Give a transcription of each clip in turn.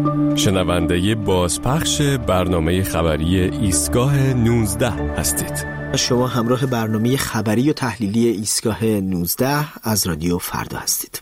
شنونده بازپخش برنامه خبری ایستگاه 19 هستید. شما همراه برنامه خبری و تحلیلی ایستگاه 19 از رادیو فردا هستید.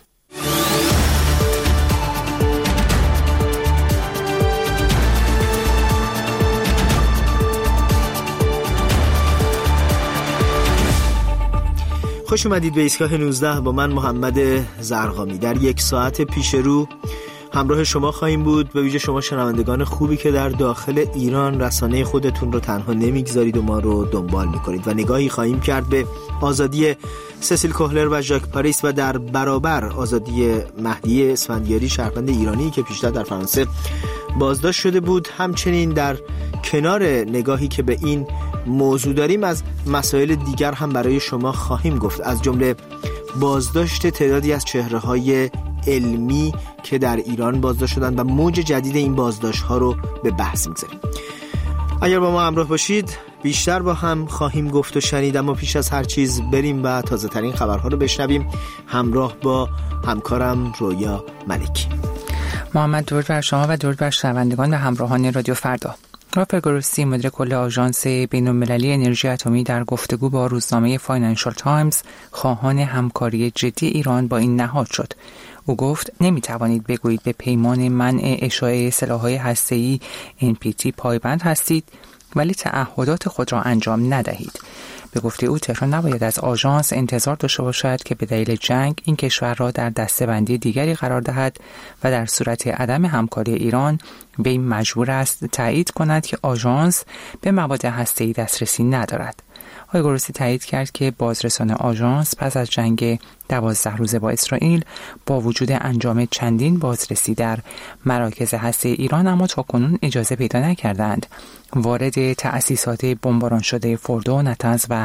خوش اومدید به ایستگاه 19 با من محمد زرقامی. در یک ساعت پیش رو همراه شما خواهیم بود، به ویژه شما شنوندگان خوبی که در داخل ایران رسانه خودتون رو تنها نمیگذارید و ما رو دنبال میکنید و نگاهی خواهیم کرد به آزادی سسیل کوهلر و ژاک پاریس و در برابر آزادی مهدی اسفندیاری شهروند ایرانی که پیشتر در فرانسه بازداشت شده بود. همچنین در کنار نگاهی که به این موضوع داریم از مسائل دیگر هم برای شما خواهیم گفت، از جمله بازداشت تعدادی از چهره‌های علمی که در ایران بازداشت شدن و موج جدید این بازداشت ها رو به بحث می‌گذاریم. اگر با ما همراه باشید بیشتر با هم خواهیم گفت و شنید، اما پیش از هر چیز بریم و تازه ترین خبرها رو بشنویم همراه با همکارم رویا ملکی. محمد، درود بر شما و درود بر شنوندگان و همراهان رادیو فردا. رافائل گروسی، مدیر کل آژانس بین‌المللی انرژی اتمی، در گفتگو با روزنامه فاینانشال تایمز خواهان همکاری جدی ایران با این نهاد شد. او گفت نمی‌توانید بگویید به پیمان منع اشاعه سلاح‌های هسته‌ای NPT پایبند هستید ولی تعهدات خود را انجام ندهید. به گفته او تهران نباید از آژانس انتظار داشته باشد که به دلیل جنگ این کشور را در دسته‌بندی دیگری قرار دهد و در صورت عدم همکاری ایران به این مجبور است تایید کند که آژانس به مواد هسته‌ای دسترسی ندارد. آقای گروسی تایید کرد که بازرسان آژانس پس از جنگ 12 روزه با اسرائیل با وجود انجام چندین بازرسی در مراکز هسته‌ای ایران اما تاکنون اجازه پیدا نکردند وارد تأسیسات بمباران شده فردو، نطنز و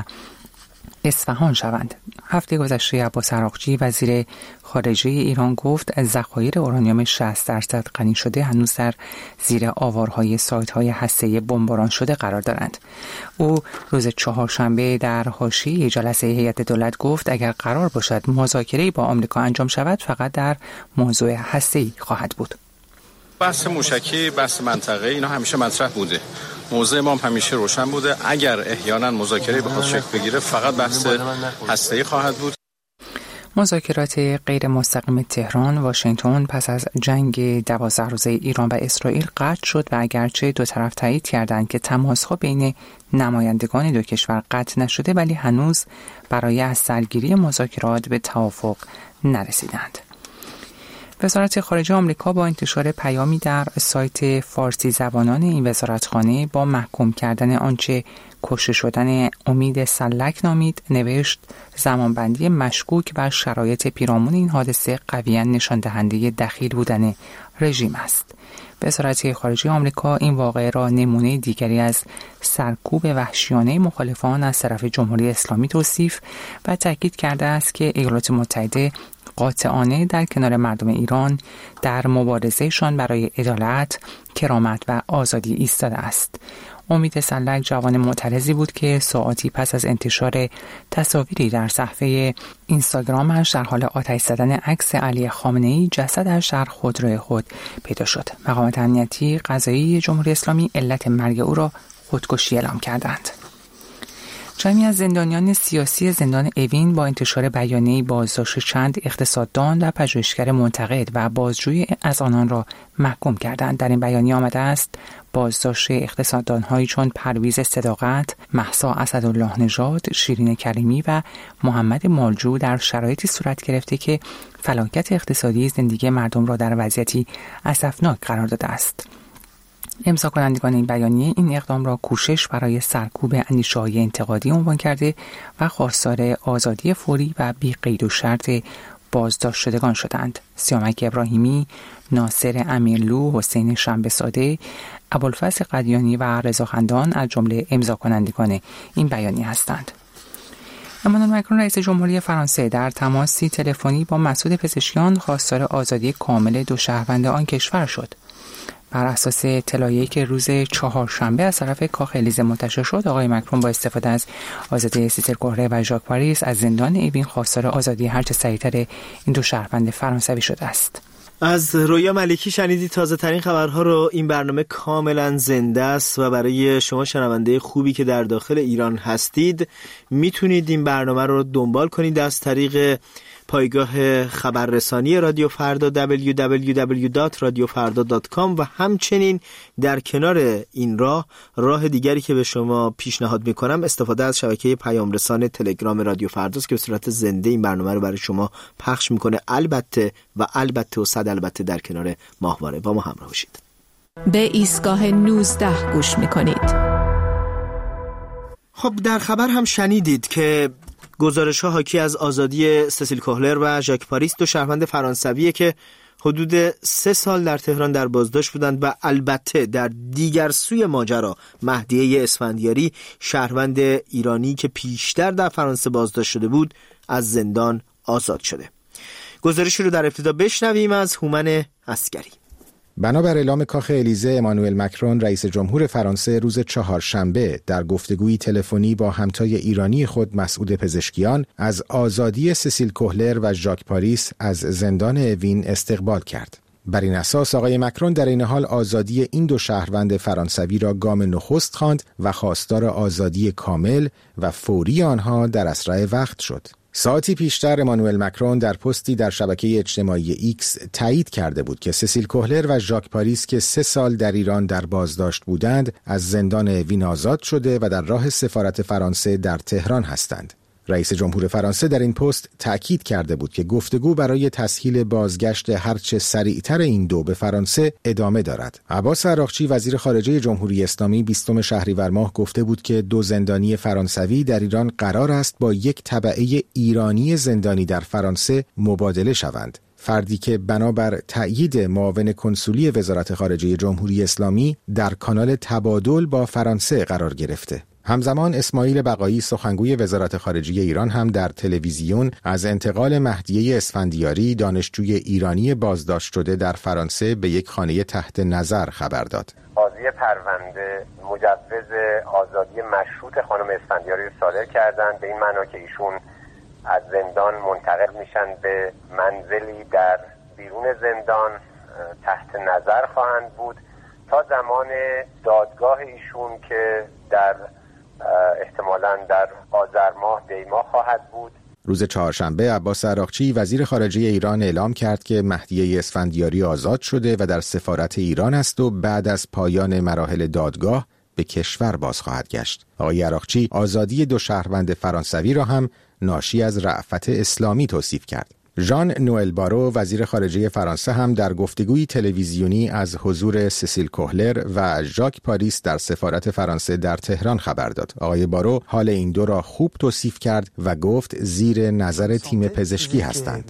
اصفهان شوند. هفته گذشته عباس عراقچی وزیر خارجه ایران گفت ذخایر اورانیوم 60% غنی شده هنوز در زیر آوارهای سایت‌های هسته‌ای بمباران شده قرار دارند. او روز چهارشنبه در حاشیه جلسه هیئت دولت گفت اگر قرار باشد مذاکره‌ای با آمریکا انجام شود فقط در موضوع هسته‌ای خواهد بود. بحث موشکی، بحث منطقه، اینا همیشه مطرح بوده. موضوع ما همیشه روشن بوده. اگر احیانا مذاکره بخواد شکل بگیره فقط بحث هسته‌ای خواهد بود. مذاکرات غیر مستقیم تهران واشنگتن پس از جنگ 12 روزه ایران و اسرائیل قطع شد و اگرچه دو طرف تایید کردند که تماس‌ها بین نمایندگان دو کشور قطع نشده ولی هنوز برای از سرگیری مذاکرات به توافق نرسیدند. وزارت خارجه آمریکا با انتشار پیامی در سایت فارسی زبانان این وزارتخانه با محکوم کردن آنچه کشته شدن امید سلک نامید، نوشت زمانبندی مشکوک و شرایط پیرامون این حادثه قویاً نشان دهنده دخیل بودن رژیم است. وزارت خارجه آمریکا این واقعه را نمونه دیگری از سرکوب وحشیانه مخالفان از طرف جمهوری اسلامی توصیف و تاکید کرده است که ایالات متحده قاطعانه در کنار مردم ایران در مبارزهشان برای عدالت، کرامت و آزادی ایستاده است. امید سلک جوان معترضی بود که ساعاتی پس از انتشار تصاویری در صفحه اینستاگرامش در حال آتش زدن عکس علی خامنه‌ای جسدش در خودروی خود پیدا شد. مقامات امنیتی قضایی جمهوری اسلامی علت مرگ او را خودکشی اعلام کردند. جمعی از زندانیان سیاسی زندان اوین با انتشار بیانیه‌ای بازداشت چند اقتصاددان و پژوهشگر منتقد و بازجویی از آنان را محکوم کردند. در این بیانیه آمده است بازداشت اقتصاددان‌هایی چون پرویز صداقت، مهسا اسدالله نژاد، شیرین کریمی و محمد مالجو در شرایطی صورت گرفته که فلاکت اقتصادی زندگی مردم را در وضعیتی اسفناک قرار داده است. امضا کنندگان این بیانیه این اقدام را کوشش برای سرکوب اندیشه‌های انتقادی عنوان کرده و خواستار آزادی فوری و بی قید و شرط بازداشت شدگان شدند. سیامک ابراهیمی، ناصر امیرلو، حسین شنبه‌زاده، ابوالفضل قدیانی و رضا خندان از جمله امضا کنندگان این بیانیه هستند. امانوئل مکرون رئیس جمهوری فرانسه در تماسی تلفنی با مسعود پزشکیان خواستار آزادی کامل دو شهروند آن کشور شد. بر اساس اطلاعیه‌ای که روز چهارشنبه از طرف کاخ الیزه منتشر شد، آقای مکرون با استفاده از آزادی سیسیل کوهلر و ژاک پاریس از زندان اوین خواستار آزادی هرچه سریعتر این دو شهروند فرانسوی شده است. از رویا ملکی شنیدید تازه ترین خبرها رو. این برنامه کاملا زنده است و برای شما شنونده خوبی که در داخل ایران هستید میتونید این برنامه رو دنبال کنید از طریق پایگاه خبررسانی رادیو فردا www.radiofarda.com و همچنین در کنار این راه دیگری که به شما پیشنهاد میکنم استفاده از شبکه پیام رسان تلگرام رادیو فرداست که به صورت زنده این برنامه رو برای شما پخش میکنه. البته در کنار ماهواره. با ما همراه باشید. به ایستگاه 19 گوش میکنید. خب در خبر هم شنیدید که گزارش‌ها حاکی از آزادی سسیل کوهلر و ژاک پاریس، دو شهروند فرانسویه که حدود 3 سال در تهران در بازداشت بودند و البته در دیگر سوی ماجرا مهدیه اسفندیاری، شهروند ایرانی که پیشتر در فرانسه بازداشت شده بود، از زندان آزاد شده. گزارشی رو در ابتدا بشنویم از هومن عسکری. بنابر اعلام کاخ الیزه، امانوئل مکرون رئیس جمهور فرانسه روز چهارشنبه در گفتگویی تلفنی با همتای ایرانی خود مسعود پزشکیان از آزادی سسیل کوهلر و ژاک پاریس از زندان اوین استقبال کرد. بر این اساس آقای مکرون در این حال آزادی این دو شهروند فرانسوی را گام نخست خواند و خواستار آزادی کامل و فوری آنها در اسرع وقت شد. ساعتی پیشتر امانوئل مکرون در پستی در شبکه اجتماعی ایکس تایید کرده بود که سسیل کوهلر و ژاک پاریس که 3 سال در ایران در بازداشت بودند از زندان اوین آزاد شده و در راه سفارت فرانسه در تهران هستند. رئیس جمهور فرانسه در این پست تأکید کرده بود که گفتگو برای تسهیل بازگشت هرچه سریعتر این دو به فرانسه ادامه دارد. عباس عراقچی وزیر خارجه جمهوری اسلامی 20 شهریور ماه گفته بود که 2 زندانی فرانسوی در ایران قرار است با یک تبعه ایرانی زندانی در فرانسه مبادله شوند. فردی که بنابر تأیید معاون کنسولی وزارت خارجه جمهوری اسلامی در کانال تبادل با فرانسه قرار گرفته. همزمان اسماعیل بقایی سخنگوی وزارت خارجه ایران هم در تلویزیون از انتقال مهدیه اسفندیاری، دانشجوی ایرانی بازداشت شده در فرانسه، به یک خانه تحت نظر خبر داد. قاضی پرونده مجوز آزادی مشروط خانم اسفندیاری رو صادر کردند، به این معنا که ایشون از زندان منتقل میشن به منزلی در بیرون زندان تحت نظر خواهند بود تا زمان دادگاه ایشون که در احتمالاً در آذر ماه دی ماه خواهد بود. روز چهارشنبه عباس عراقچی وزیر خارجه ایران اعلام کرد که مهدیه اسفندیاری آزاد شده و در سفارت ایران است و بعد از پایان مراحل دادگاه به کشور باز خواهد گشت. آقای عراقچی آزادی 2 شهروند فرانسوی را هم ناشی از رأفت اسلامی توصیف کرد. ژان نوئل بارو وزیر خارجه فرانسه هم در گفتگوی تلویزیونی از حضور سسیل کوهلر و ژاک پاریس در سفارت فرانسه در تهران خبر داد. آقای بارو حال این دو را خوب توصیف کرد و گفت زیر نظر تیم پزشکی هستند.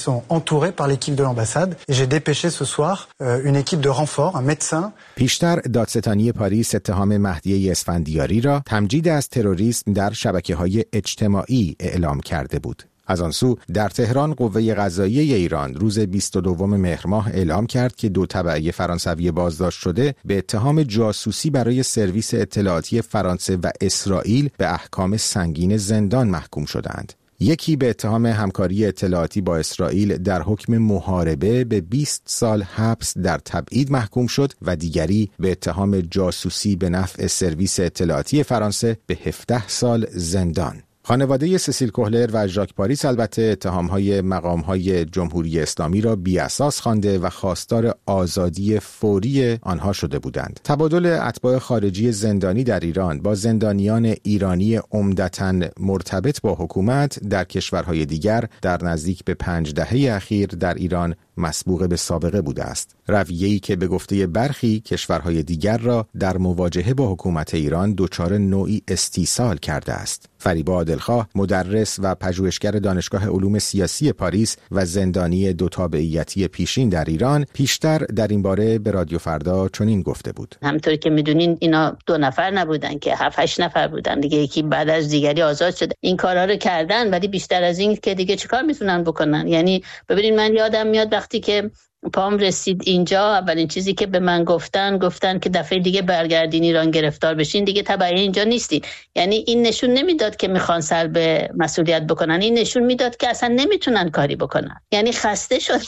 پیشتر دادستانی پاریس اتهام مهدیه اسفندیاری را تمجید از تروریسم در شبکه‌های اجتماعی اعلام کرده بود. از آن سو در تهران قوه قضاییه ایران روز 22 مهر ماه اعلام کرد که 2 تبعه فرانسوی بازداشت شده به اتهام جاسوسی برای سرویس اطلاعاتی فرانسه و اسرائیل به احکام سنگین زندان محکوم شدند. یکی به اتهام همکاری اطلاعاتی با اسرائیل در حکم محاربه به 20 سال حبس در تبعید محکوم شد و دیگری به اتهام جاسوسی به نفع سرویس اطلاعاتی فرانسه به 17 سال زندان. خانواده سسیل کوهلر و ژاک پاریس البته اتهام‌های مقام‌های جمهوری اسلامی را بی‌اساس خوانده و خواستار آزادی فوری آنها شده بودند. تبادل اتباع خارجی زندانی در ایران با زندانیان ایرانی عمدتاً مرتبط با حکومت در کشورهای دیگر در نزدیک به 5 دهه اخیر در ایران مسبوق به سابقه بوده است. رویه‌ای که به گفته برخی کشورهای دیگر را در مواجهه با حکومت ایران دچار نوعی استیصال کرده است. فریبا عادلخواه، مدرس و پژوهشگر دانشگاه علوم سیاسی پاریس و زندانی 2 تابعیتی پیشین در ایران، پیشتر در این باره به رادیو فردا چنین گفته بود: همونطور که میدونین اینا 2 نفر نبودن که 7-8 نفر بودن دیگه، یکی بعد از دیگری آزاد شده. این کارا رو کردن ولی بیشتر از این که دیگه چیکار میتونن بکنن؟ یعنی ببینید من یادم میاد وقتی که پام رسید اینجا اولین چیزی که به من گفتن که دفعه دیگه برگردین ایران گرفتار بشین، دیگه تبعیه اینجا نیستین. یعنی این نشون نمیداد که میخوان سلب مسئولیت بکنن، این نشون میداد که اصلا نمیتونن کاری بکنن. یعنی خسته شدن،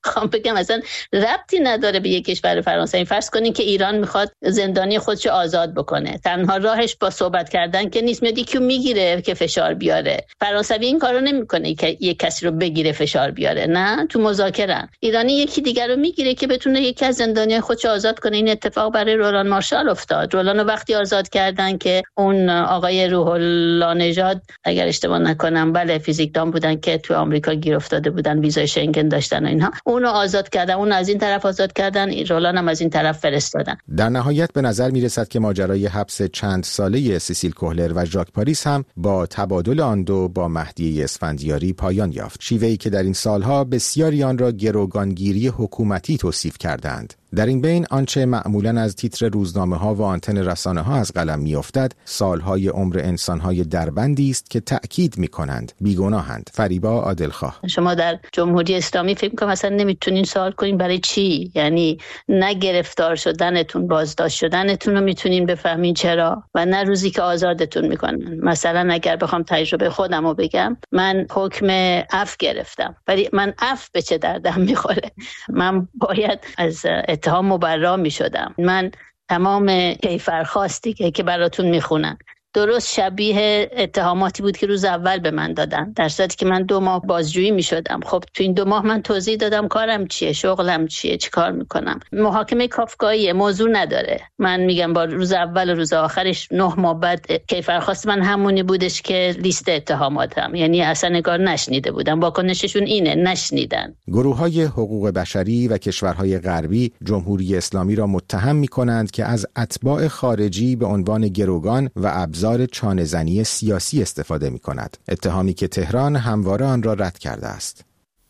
خواهم بگم اصلا ربطی نداره به یک کشور فرانسوی. فرض کنین که ایران میخواد زندانی خودشو آزاد بکنه، تنها راهش با صحبت کردن که نیست، میاد یکی میگیره که فشار بیاره. فرانسوی این کارو نمیکنه که یک کسی رو بگیره فشار بیاره، نه، تو مذاکره ایرانی یکی دیگر رو میگیره که بتونه یکی از زندانیان خودشو آزاد کنه. این اتفاق برای رولان مارشال افتاد. رولانو وقتی آزاد کردن که اون آقای روح الله نژاد اگر اشتباه نکنم بله فیزیکدان بودن که تو آمریکا گیر افتاده بودن، ویزای شنگن داشتن و اینها، اونو آزاد کردن، اون از این طرف آزاد کردن، رولان هم از این طرف فرستادن. در نهایت به نظر میرسد که ماجرای حبس چند ساله سیسیل کوهلر و ژاک پاریس هم با تبادل آن دو با مهدی اسفندیاری پایان یافت. شیوهی که در این سالها بسیاری آن را گروگانگیری حکومتی توصیف کردند. در این بین آنچه معمولاً از تیتر روزنامه‌ها و آنتن رسانه‌ها از قلم می‌افتد، سالهای عمر انسان‌های دربندی است که تأکید می‌کنند بیگناهند. فریبا عادلخواه: شما در جمهوری اسلامی فکر می‌کنم مثلا نمیتونین سوال کنین برای چی؟ یعنی نه گرفتار شدنتون، بازداشت شدنتون رو میتونین بفهمین چرا، و نه روزی که آزادتون میکنن. مثلا اگر بخوام تجربه خودم رو بگم، من حکم عفو گرفتم، ولی من عفو به چه دردم میخوره؟ من باید از اتهام مبرا می شدم. من تمام کیفرخواستی که براتون می خونن درست شبیه اتهاماتی بود که روز اول به من دادن، در صورتی که من 2 ماه بازجویی می شدم. خب تو این 2 ماه من توضیح دادم کارم چیه، شغلم چیه، چی کار میکنم. محاکمه کافکاییه، موضوع نداره. من میگم با روز اول و روز آخرش 9 ماه بعد کیفرخواست من همونی بودش که لیست اتهاماتم، یعنی اصلا نگار نشنیده بودم. واکنششون اینه، نشنیدن. گروه‌های حقوق بشری و کشورهای غربی جمهوری اسلامی را متهم می‌کنند که از اتباع خارجی به عنوان گروگان و ابزار چانه‌زنی سیاسی استفاده می‌کند. اتهامی که تهران همواره آن را رد کرده است.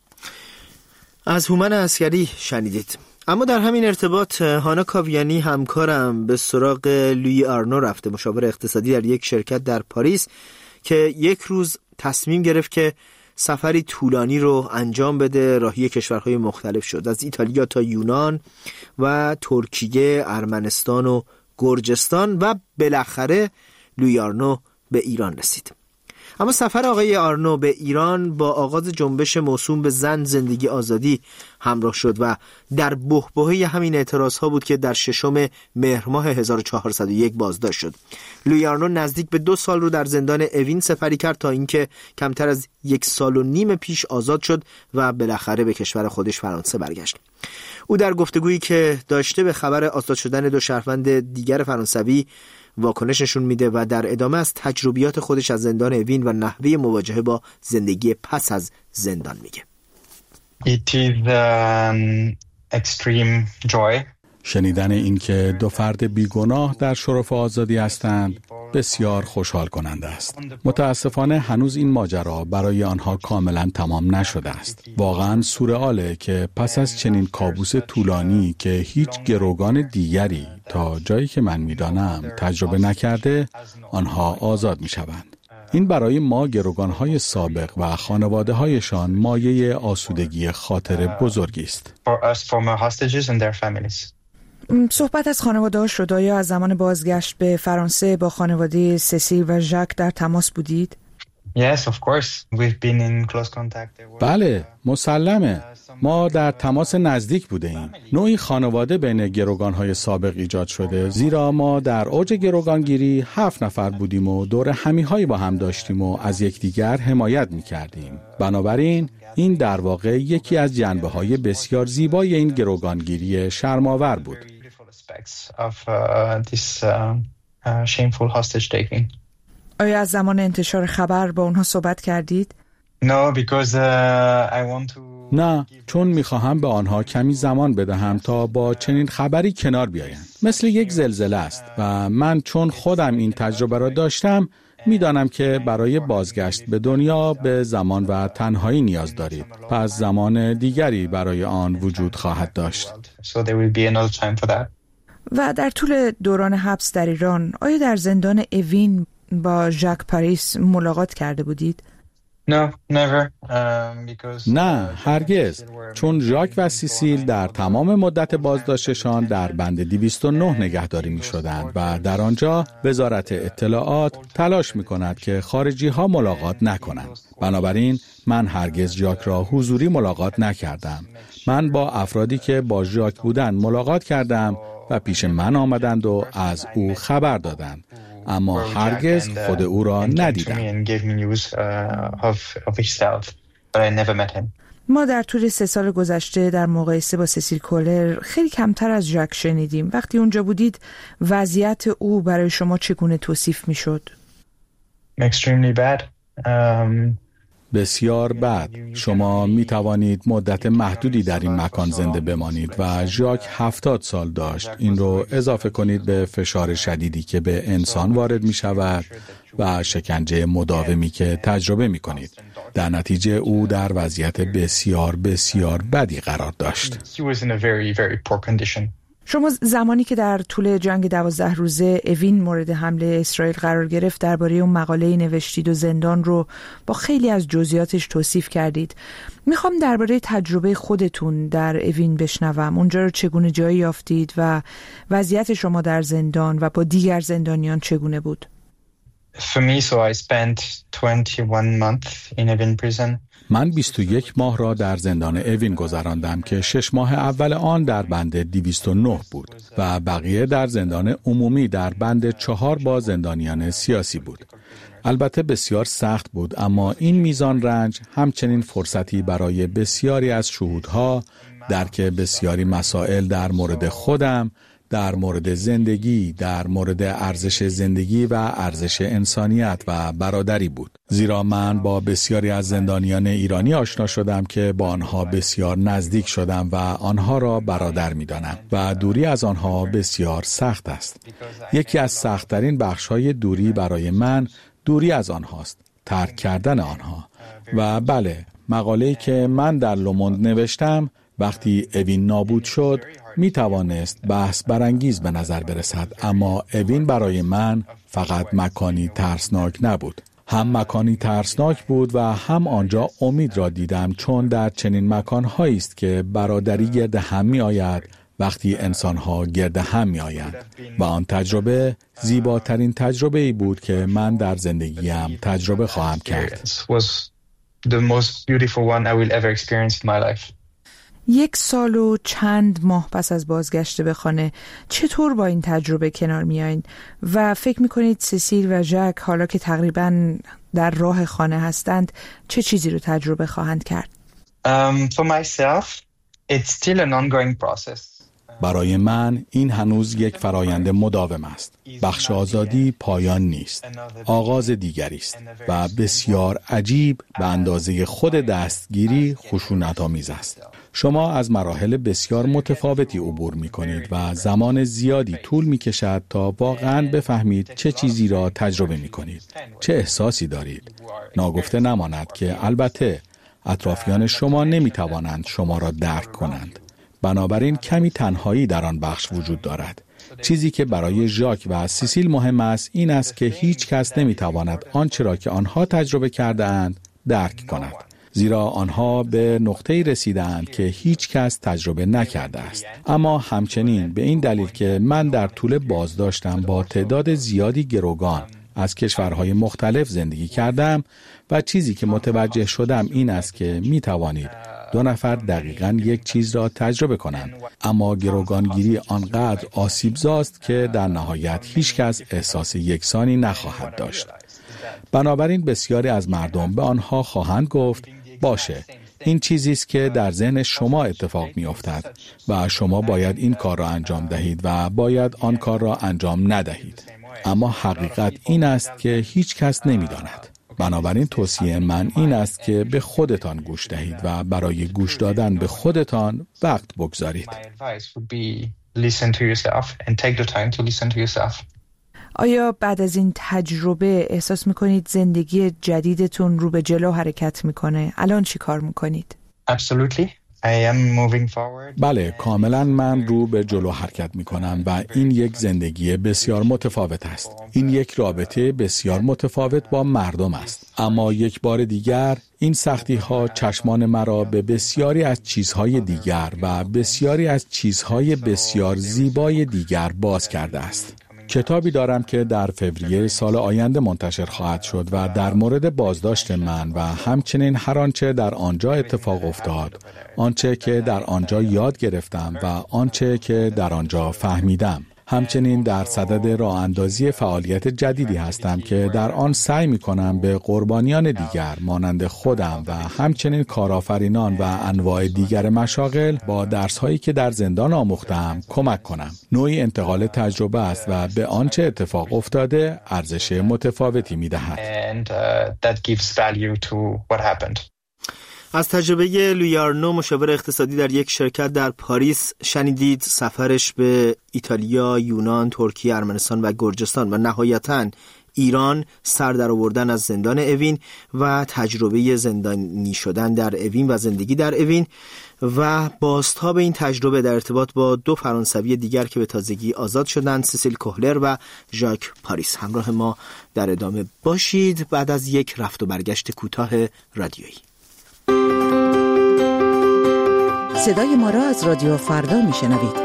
از هومن عسکری شنیدید. اما در همین ارتباط هانا کاویانی همکارم به سراغ لویی آرنو رفته، مشاور اقتصادی در یک شرکت در پاریس، که یک روز تصمیم گرفت که سفری طولانی رو انجام بده. راهی کشورهای مختلف شد، از ایتالیا تا یونان و ترکیه، ارمنستان و گرجستان، و بالاخره لویی آرنو به ایران رسید. اما سفر آقای آرنو به ایران با آغاز جنبش موسوم به زن، زندگی، آزادی همراه شد و در بحبوحه همین اعتراضها بود که در 6 مهر ماه 1401 بازداشت شد. لویی آرنو نزدیک به 2 سال رو در زندان اوین سپری کرد تا اینکه کمتر از 1.5 سال پیش آزاد شد و بالاخره به کشور خودش فرانسه برگشت. او در گفتگویی که داشته به خبر آزاد شدن 2 شهروند دیگر فرانسوی واکنششون میده و در ادامه از تجربیات خودش از زندان اوین و نحوه مواجهه با زندگی پس از زندان میگه. It is extreme joy. شنیدن این که 2 فرد بیگناه در شرف آزادی هستند بسیار خوشحال کننده است. متاسفانه هنوز این ماجرا برای آنها کاملا تمام نشده است. واقعا سورئاله که پس از چنین کابوس طولانی که هیچ گروگان دیگری تا جایی که من میدانم تجربه نکرده، آنها آزاد میشوند. این برای ما گروگان‌های سابق و خانواده‌هایشان مایه آسودگی خاطر بزرگی است. صحبت از خانواده‌هاش شد. آیا از زمان بازگشت به فرانسه با خانواده سسیل و ژاک در تماس بودید؟ Yes, of course. We've been in close contact. بله، مسلمه. ما در تماس نزدیک بوده ایم. نوعی خانواده بین گروگان‌های سابق ایجاد شده، زیرا ما در اوج گروگانگیری 7 نفر بودیم و دور همی‌هایی با هم داشتیم و از یکدیگر حمایت می‌کردیم. بنابراین این در واقع یکی از جنبه‌های بسیار زیبای این گروگانگیری شرم‌آور بود. آیا از زمان انتشار خبر با اونها صحبت کردید؟ نه، چون میخواهم به آنها کمی زمان بدهم تا با چنین خبری کنار بیایند. مثل یک زلزله است و من چون خودم این تجربه را داشتم میدانم که برای بازگشت به دنیا به زمان و تنهایی نیاز دارید. پس زمان دیگری برای آن وجود خواهد داشت. و در طول دوران حبس در ایران، آیا در زندان اوین با ژاک پاریس ملاقات کرده بودید؟ نه، هرگز. چون ژاک و سیسیل در تمام مدت بازداشتشان در بند 209 نگهداری می شدند و در آنجا وزارت اطلاعات تلاش می کند که خارجی ها ملاقات نکنند. بنابراین من هرگز ژاک را حضوری ملاقات نکردم. من با افرادی که با ژاک بودند ملاقات کردم و پیش من آمدند و از او خبر دادند. اما هرگز خود او را ندیدم. ما در طول 3 سال گذشته در مقایسه با سسیل کولر خیلی کمتر از ژاک شنیدیم. وقتی اونجا بودید وضعیت او برای شما چگونه توصیف میشد؟ بسیار بد. شما می توانید مدت محدودی در این مکان زنده بمانید و ژاک 70 سال داشت. این رو اضافه کنید به فشار شدیدی که به انسان وارد می شود و شکنجه مداومی که تجربه می کنید. در نتیجه او در وضعیت بسیار بسیار بدی قرار داشت. شما زمانی که در طول جنگ 12 روزه اوین مورد حمله اسرائیل قرار گرفت درباره اون مقاله‌ای نوشتید و زندان رو با خیلی از جزئیاتش توصیف کردید. میخوام درباره تجربه خودتون در اوین بشنوم. اونجا رو چگونه جایی یافتید و وضعیت شما در زندان و با دیگر زندانیان چگونه بود؟ For me, so I spent 21 months in Evin prison. من 21 ماه را در زندان اوین گذراندم که 6 ماه اول آن در بند 209 بود و بقیه در زندان عمومی در بند 4 با زندانیان سیاسی بود. البته بسیار سخت بود، اما این میزان رنج همچنین فرصتی برای بسیاری از شهودها درک بسیاری مسائل در مورد خودم، در مورد زندگی، در مورد ارزش زندگی و ارزش انسانیت و برادری بود. زیرا من با بسیاری از زندانیان ایرانی آشنا شدم که با آنها بسیار نزدیک شدم و آنها را برادر می‌دانم و دوری از آنها بسیار سخت است. یکی از سخت‌ترین بخش‌های دوری برای من دوری از آنهاست، ترک کردن آنها. و بله، مقاله‌ای که من در لوموند نوشتم وقتی اوین نابود شد می توانست بحث برانگیز به نظر برسد، اما اوین برای من فقط مکانی ترسناک نبود. هم مکانی ترسناک بود و هم آنجا امید را دیدم، چون در چنین مکان‌هایی است که برادری گرد هم می آید وقتی انسان‌ها گرد هم می آیند و آن تجربه زیباترین تجربه‌ای بود که من در زندگیم تجربه خواهم کرد. 1 سال و چند ماه پس از بازگشت به خانه چطور با این تجربه کنار میایین و فکر میکنید سیسیل و ژاک حالا که تقریباً در راه خانه هستند چه چیزی رو تجربه خواهند کرد؟ For myself, it's still an ongoing process. برای من این هنوز یک فرایند مداوم است. بخش آزادی پایان نیست، آغاز دیگری است و بسیار عجیب به اندازه خود دستگیری خشونت‌آمیز است. شما از مراحل بسیار متفاوتی عبور می کنید و زمان زیادی طول می کشد تا واقعاً بفهمید چه چیزی را تجربه می کنید، چه احساسی دارید. ناگفته نماند که البته اطرافیان شما نمی توانند شما را درک کنند. بنابراین کمی تنهایی در آن بخش وجود دارد. چیزی که برای ژاک و سیسیل مهم است این است که هیچ کس نمی تواند آنچه را که آنها تجربه کرده اند درک کند. زیرا آنها به نقطه‌ای رسیدند که هیچ کس تجربه نکرده است. اما همچنین به این دلیل که من در طول بازداشتم با تعداد زیادی گروگان از کشورهای مختلف زندگی کردم و چیزی که متوجه شدم این است که می توانید 2 نفر دقیقاً یک چیز را تجربه کنند، اما گروگانگیری آنقدر آسیبزاست که در نهایت هیچ کس احساس یکسانی نخواهد داشت. بنابراین بسیاری از مردم به آنها خواهند گفت باشه، این چیزی است که در ذهن شما اتفاق می افتد و شما باید این کار را انجام دهید و باید آن کار را انجام ندهید. اما حقیقت این است که هیچ کس نمی داند. بنابراین توصیه من این است که به خودتان گوش دهید و برای گوش دادن به خودتان وقت بگذارید. آیا بعد از این تجربه احساس میکنید زندگی جدیدتون رو به جلو حرکت میکنه؟ الان چی کار میکنید؟ Absolutely. بله، کاملا من رو به جلو حرکت می کنم و این یک زندگی بسیار متفاوت است. این یک رابطه بسیار متفاوت با مردم است. اما یک بار دیگر این سختی ها چشمان مرا به بسیاری از چیزهای دیگر و بسیاری از چیزهای بسیار زیبای دیگر باز کرده است. کتابی دارم که در فوریه سال آینده منتشر خواهد شد و در مورد بازداشت من و همچنین هر آنچه در آنجا اتفاق افتاد، آنچه که در آنجا یاد گرفتم و آنچه که در آنجا فهمیدم. همچنین در صدد راه اندازی فعالیت جدیدی هستم که در آن سعی می کنم به قربانیان دیگر مانند خودم و همچنین کارآفرینان و انواع دیگر مشاغل با درس‌هایی که در زندان آموختم کمک کنم. نوعی انتقال تجربه است و به آنچه اتفاق افتاده ارزش متفاوتی می دهد. از تجربه لویارنو، مشاور اقتصادی در یک شرکت در پاریس، شنیدید. سفرش به ایتالیا، یونان، ترکیه، ارمنستان و گرجستان و نهایتاً ایران، سر در آوردن از زندان اوین و تجربه زندانی شدن در اوین و زندگی در اوین و بازتاب این تجربه در ارتباط با دو فرانسوی دیگر که به تازگی آزاد شدند، سیسیل کوهلر و ژاک پاریس. همراه ما در ادامه باشید بعد از یک رفت و برگشت کوتاه رادیویی. صدای ما را از رادیو فردا میشنوید.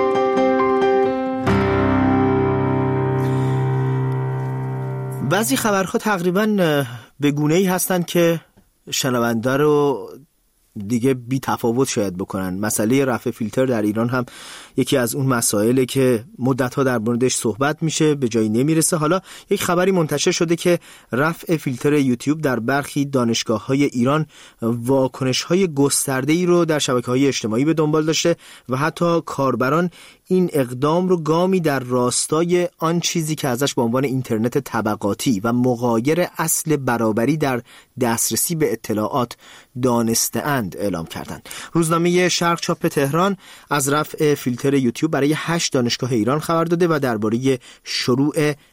بعضی خبرها تقریباً به گونه‌ای هستند که شنونده رو دیگه بی تفاوت شاید بکنن. مسئله رفع فیلتر در ایران هم یکی از اون مسائله که مدت‌ها در موردش صحبت میشه، به جایی نمیرسه. حالا یک خبری منتشر شده که رفع فیلتر یوتیوب در برخی دانشگاه‌های ایران واکنش‌های گسترده‌ای رو در شبکه‌های اجتماعی به دنبال داشته و حتی کاربران این اقدام رو گامی در راستای آن چیزی که ازش به عنوان اینترنت طبقاتی و مغایر اصل برابری در دسترسی به اطلاعات دانسته‌اند اعلام کردند. روزنامه شرق چاپ تهران از رفع فیلتر یوتیوب برای 8 دانشگاه ایران خبر داده و درباره شروع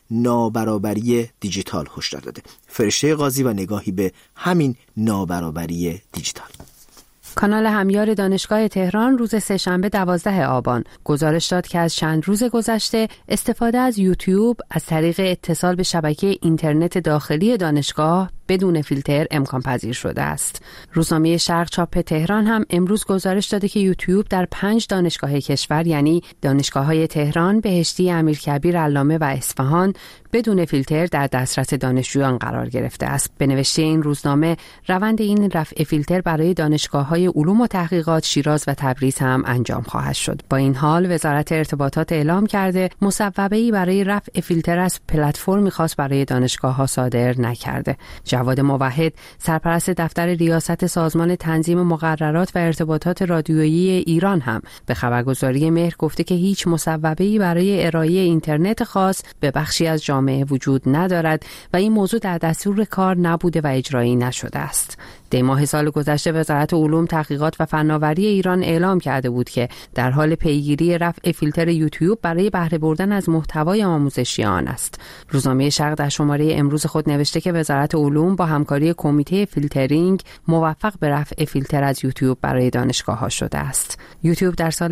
نابرابری دیجیتال هشدار داده. فرشته قاضی و نگاهی به همین نابرابری دیجیتال. کانال همیار دانشگاه تهران روز سه‌شنبه 12 آبان گزارش داد که از چند روز گذشته استفاده از یوتیوب از طریق اتصال به شبکه اینترنت داخلی دانشگاه بدون فیلتر امکان پذیر شده است. روزنامه شرق چاپ تهران هم امروز گزارش داده که یوتیوب در 5 دانشگاه کشور یعنی دانشگاه‌های تهران، بهشتی، امیرکبیر، علامه و اصفهان بدون فیلتر در دسترس دانشجویان قرار گرفته است. به نوشته این روزنامه روند این رفع فیلتر برای دانشگاه‌های علوم و تحقیقات شیراز و تبریز هم انجام خواهد شد. با این حال وزارت ارتباطات اعلام کرده مصوبه‌ای برای رفع فیلتر از پلتفرمی خاص برای دانشگاه‌ها صادر نکرده. جواد موحد، سرپرست دفتر ریاست سازمان تنظیم مقررات و ارتباطات رادیویی ایران هم به خبرگزاری مهر گفته که هیچ مصوبه‌ای برای ارائه اینترنت خاص به بخشی از جامعه وجود ندارد و این موضوع در دستور کار نبوده و اجرایی نشده است. دی ماه سال گذشته وزارت علوم، تحقیقات و فناوری ایران اعلام کرده بود که در حال پیگیری رفع فیلتر یوتیوب برای بهره بردن از محتوای آموزشی آن است. روزنامه شرق در شماره امروز خود نوشته که وزارت علوم با همکاری کمیته فیلترینگ موفق به رفع فیلتر از یوتیوب برای دانشگاه‌ها شده است. یوتیوب در سال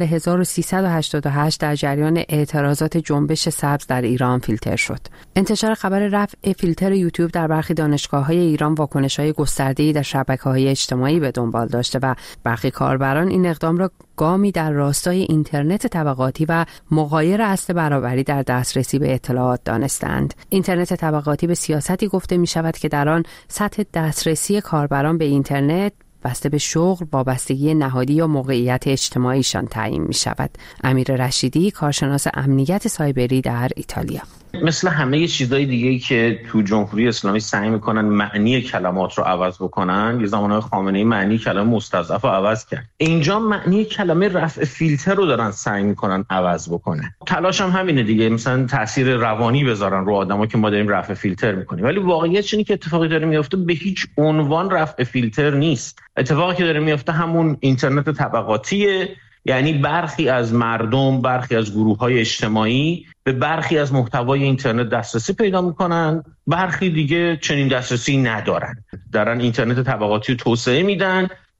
1388 در جریان اعتراضات جنبش سبز در ایران فیلتر شد. انتشار خبر رفع فیلتر یوتیوب در برخی دانشگاه‌های ایران واکنش‌های گسترده‌ای در شبکه‌های اجتماعی به دنبال داشته و برخی کاربران این اقدام را گامی در راستای اینترنت طبقاتی و مغایر اصل برابری در دسترسی به اطلاعات دانستند. اینترنت طبقاتی به سیاستی گفته می شود که در آن سطح دسترسی کاربران به اینترنت بسته به شغل، وابستگی نهادی یا موقعیت اجتماعیشان تعیین می شود. امیر رشیدی، کارشناس امنیت سایبری در ایتالیا: مثل همه چیزای دیگه‌ای که تو جمهوری اسلامی سعی میکنن معنی کلمات رو عوض بکنن، یه زمانهای خامنه‌ای معنی کلمه مستضعف رو عوض کرد. اینجا معنی کلمه رفع فیلتر رو دارن سعی میکنن عوض بکنن. تلاش هم همینه دیگه، مثلا تاثیر روانی بذارن رو آدما که ما داریم رفع فیلتر میکنیم، ولی واقعیت اینه که اتفاقی داره میفته به هیچ عنوان رفع فیلتر نیست. اتفاقی که داره میفته همون اینترنت طبقاتیه، یعنی برخی از مردم، برخی از گروه‌های اجتماعی به برخی از محتوای اینترنت دسترسی پیدا میکنن، برخی دیگه چنین دسترسی ندارن. دارن اینترنت طبقاتی رو توسعه میدن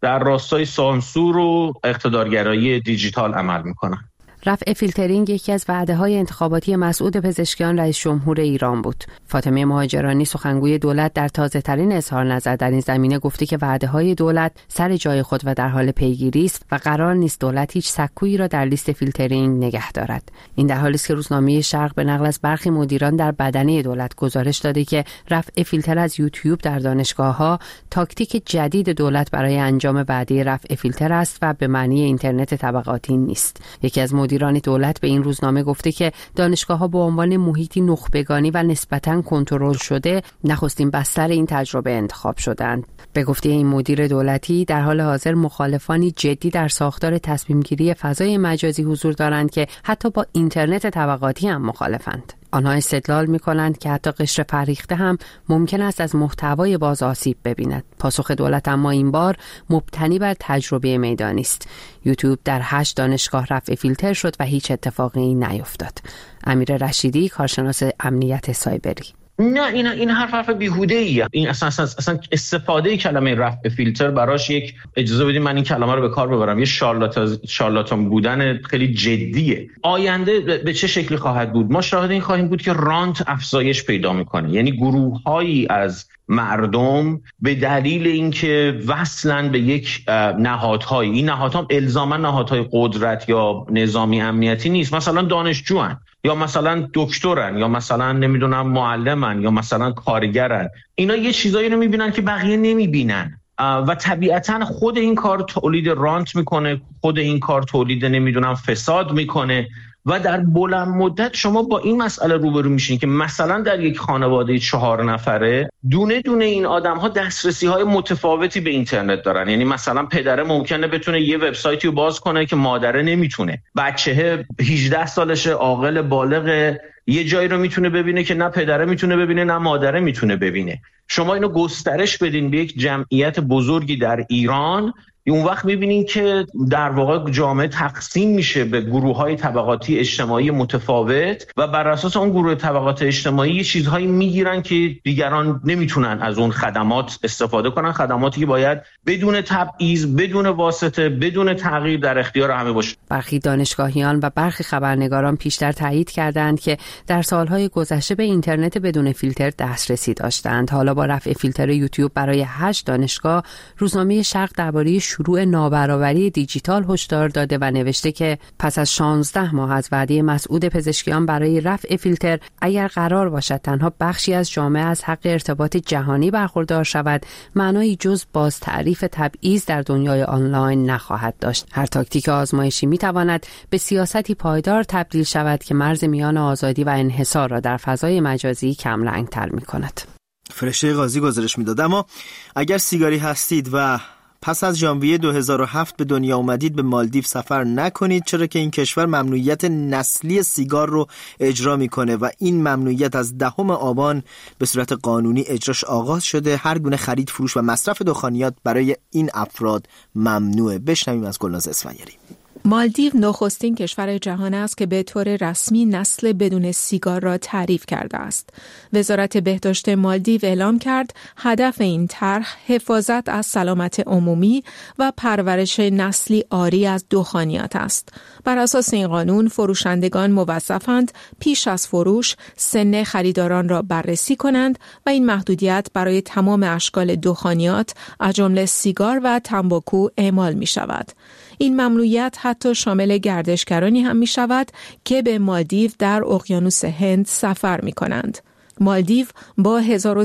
در راستای سانسور و اقتدارگرایی دیجیتال عمل میکنن. رفع فیلترینگ یکی از وعده‌های انتخاباتی مسعود پزشکیان رئیس جمهور ایران بود. فاطمه مهاجرانی سخنگوی دولت در تازه‌ترین اظهار نظر در این زمینه گفته که وعده‌های دولت سر جای خود و در حال پیگیری است و قرار نیست دولت هیچ سکویی را در لیست فیلترینگ نگه دارد. این در حالی است که روزنامه شرق به نقل از برخی مدیران در بدنه دولت گزارش داده که رفع فیلتر از یوتیوب در دانشگاه‌ها تاکتیک جدید دولت برای انجام وعده رفع فیلتر است و به معنی اینترنت طبقاتی نیست. یکی از مدیران دولت به این روزنامه گفته که دانشگاه‌ها به عنوان محیطی نخبگانی و نسبتاً کنترل شده نخستین بستر این تجربه انتخاب شدند. به گفته این مدیر دولتی در حال حاضر مخالفانی جدی در ساختار تصمیم‌گیری فضای مجازی حضور دارند که حتی با اینترنت طبقاتی هم مخالفند. آنها استدلال می‌کنند که حتی قشر فرهیخته هم ممکن است از محتوای باز آسیب ببیند. پاسخ دولت اما این بار مبتنی بر تجربه میدانی است. یوتیوب در 8 دانشگاه رفع فیلتر شد و هیچ اتفاقی نیفتاد. امیر رشیدی، کارشناس امنیت سایبری: نه، این حرف بیهوده‌ایه. این اصلا استفاده کلمه رفع فیلتر براش یک، اجازه بدید من این کلمه رو به کار ببرم، یه شارلاتان بودن خیلی جدیه. آینده به چه شکلی خواهد بود؟ ما شاهد این خواهیم بود که رانت افزایش پیدا میکنه، یعنی گروه‌هایی از مردم به دلیل اینکه وصلن به یک نهادهای، این نهادها الزاما نهادهای قدرت یا نظامی امنیتی نیست، مثلا دانشجوان یا مثلا دکترن یا مثلا نمیدونم معلمن یا مثلا کارگرن، اینا یه چیزایی رو میبینن که بقیه نمیبینن و طبیعتا خود این کار تولید رانت میکنه، خود این کار تولید نمیدونم فساد میکنه و در بلند مدت شما با این مسئله روبرو میشین که مثلا در یک خانواده 4 نفره دونه دونه این آدم‌ها دسترسی‌های متفاوتی به اینترنت دارن. یعنی مثلا پدره ممکنه بتونه یه وبسایتی رو باز کنه که مادره نمیتونه، بچه 18 سالشه عاقل بالغ یه جایی رو میتونه ببینه که نه پدره میتونه ببینه نه مادره میتونه ببینه. شما اینو گسترش بدین به یک جمعیت بزرگی در ایران، اون وقت میبینین که در واقع جامعه تقسیم میشه به گروه‌های طبقاتی اجتماعی متفاوت و بر اساس اون گروه طبقات اجتماعی یه چیزهایی میگیرن که دیگران نمیتونن از اون خدمات استفاده کنن، خدماتی که باید بدون تبعیض، بدون واسطه، بدون تغییر در اختیار همه باشه. برخی دانشگاهیان و برخی خبرنگاران پیشتر تایید کردند که در سالهای گذشته به اینترنت بدون فیلتر دسترسی داشتند. حالا با رفع فیلتر یوتیوب برای 8 دانشگاه، روزنامه شرق درباره شروع نابرابری دیجیتال هشدار داده و نوشته که پس از 16 ماه از وعده مسعود پزشکیان برای رفع فیلتر، اگر قرار باشد تنها بخشی از جامعه از حق ارتباط جهانی برخوردار شود، معنایی جز باز تعریف تبعیض در دنیای آنلاین نخواهد داشت. هر تاکتیک آزمایشی میتواند به سیاستی پایدار تبدیل شود که مرز میان آزادی و انحصار را در فضای مجازی کم رنگ‌تر می‌کند. فرشته قاضی گزارش می‌داد. اما اگر سیگاری هستید و پس از ژانویه 2007 به دنیا اومدید، به مالدیو سفر نکنید، چرا که این کشور ممنوعیت نسلی سیگار رو اجرا میکنه و این ممنوعیت از 10 آبان به صورت قانونی اجراش آغاز شده. هر گونه خرید، فروش و مصرف دخانیات برای این افراد ممنوعه. بشنویم از گلناز اسفندیاری. مالدیو نخستین کشور جهان است که به طور رسمی نسل بدون سیگار را تعریف کرده است. وزارت بهداشت مالدیو اعلام کرد هدف این طرح حفاظت از سلامت عمومی و پرورش نسلی عاری از دخانیات است. بر اساس این قانون فروشندگان موظفند پیش از فروش سن خریداران را بررسی کنند و این محدودیت برای تمام اشکال دخانیات از جمله سیگار و تنباکو اعمال می شود. این ممنوعیت حتی شامل گردشگرانی هم می شود که به مالدیو در اقیانوس هند سفر می کنند. مالدیو با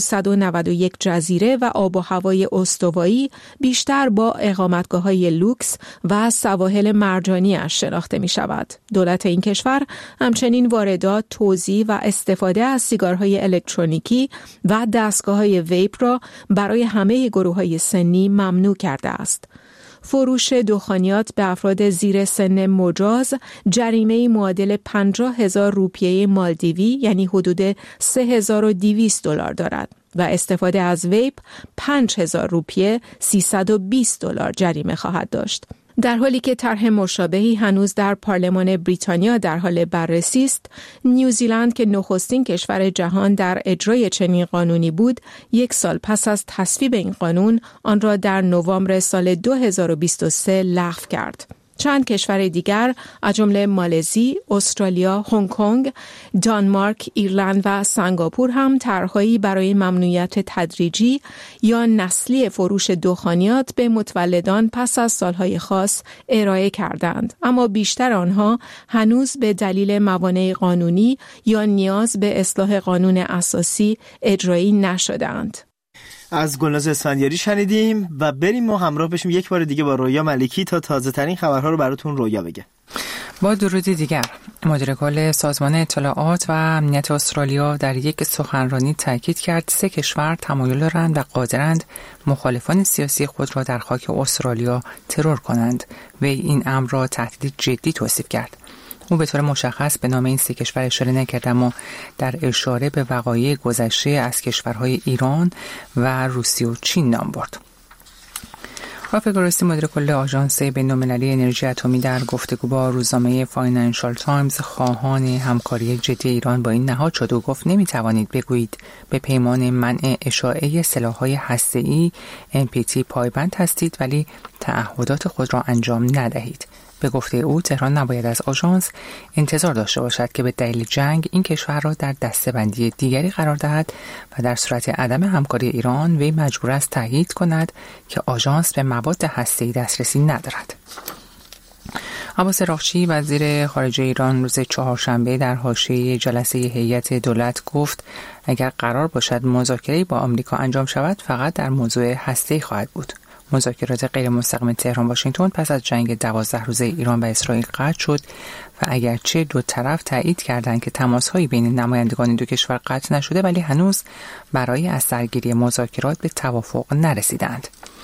1191 جزیره و آب و هوای استوایی بیشتر با اقامتگاه‌های لوکس و سواحل مرجانی‌اش شناخته می شود. دولت این کشور همچنین واردات، توزیع و استفاده از سیگارهای الکترونیکی و دستگاه‌های ویپ را برای همه گروه‌های سنی ممنوع کرده است. فروش دخانیات به افراد زیر سن مجاز جریمه معادل 50,000 روپیه مالدیوی یعنی حدود $3,200 دارد و استفاده از ویپ 5,000 روپیه $320 جریمه خواهد داشت. در حالی که طرح مشابهی هنوز در پارلمان بریتانیا در حال بررسی است، نیوزیلند که نخستین کشور جهان در اجرای چنین قانونی بود، 1 سال پس از تصویب این قانون آن را در نوامبر سال 2023 لغو کرد. چند کشور دیگر از جمله مالزی، استرالیا، هنگ کنگ، دانمارک، ایرلند و سنگاپور هم طرحهایی برای ممنوعیت تدریجی یا نسلی فروش دخانیات به متولدان پس از سالهای خاص ارائه کردند، اما بیشتر آنها هنوز به دلیل موانع قانونی یا نیاز به اصلاح قانون اساسی اجرایی نشدند. از گلناز اسفندیاری شنیدیم و بریم ما همراه بشیم یک بار دیگه با رویا ملکی تا تازه ترین خبرها رو براتون رویا بگه. با درودی دیگر، مدیر کل سازمان اطلاعات و امنیت استرالیا در یک سخنرانی تاکید کرد 3 کشور تمایل دارند و قادرند مخالفان سیاسی خود را در خاک استرالیا ترور کنند و این امر را تهدید جدی توصیف کرد. او به طور مشخص به نام این 3 کشور اشاره نکرد، اما در اشاره به وقایع گذشته از کشورهای ایران و روسیه و چین نام برد. رافیق گروسی، مدیر کل آژانس بین‌المللی انرژی اتمی، در گفتگو با روزنامه فاینانشال تایمز خواهان همکاری جدی ایران با این نهاد شد و گفت نمی‌توانید بگویید به پیمان منع اشاعه سلاح‌های هسته‌ای NPT پایبند هستید ولی تعهدات خود را انجام ندهید. به گفته او، تهران نباید از آژانس انتظار داشته باشد که به دلیل جنگ این کشور را در دسته‌بندی دیگری قرار دهد و در صورت عدم همکاری ایران وی مجبور است تأکید کند که آژانس به مواد هسته‌ای دسترسی ندارد. عباس راغچی، وزیر خارجه ایران، روز چهارشنبه در حاشیه جلسه هیئت دولت گفت اگر قرار باشد مذاکره‌ای با آمریکا انجام شود فقط در موضوع هسته‌ای خواهد بود. مذاکرات غیر مستقیم تهران واشنگتن پس از جنگ 12 روزه ایران و اسرائیل قطع شد و اگرچه دو طرف تایید کردند که تماس‌های بین نمایندگان دو کشور قطع نشده، ولی هنوز برای از سرگیری مذاکرات به توافق نرسیدند.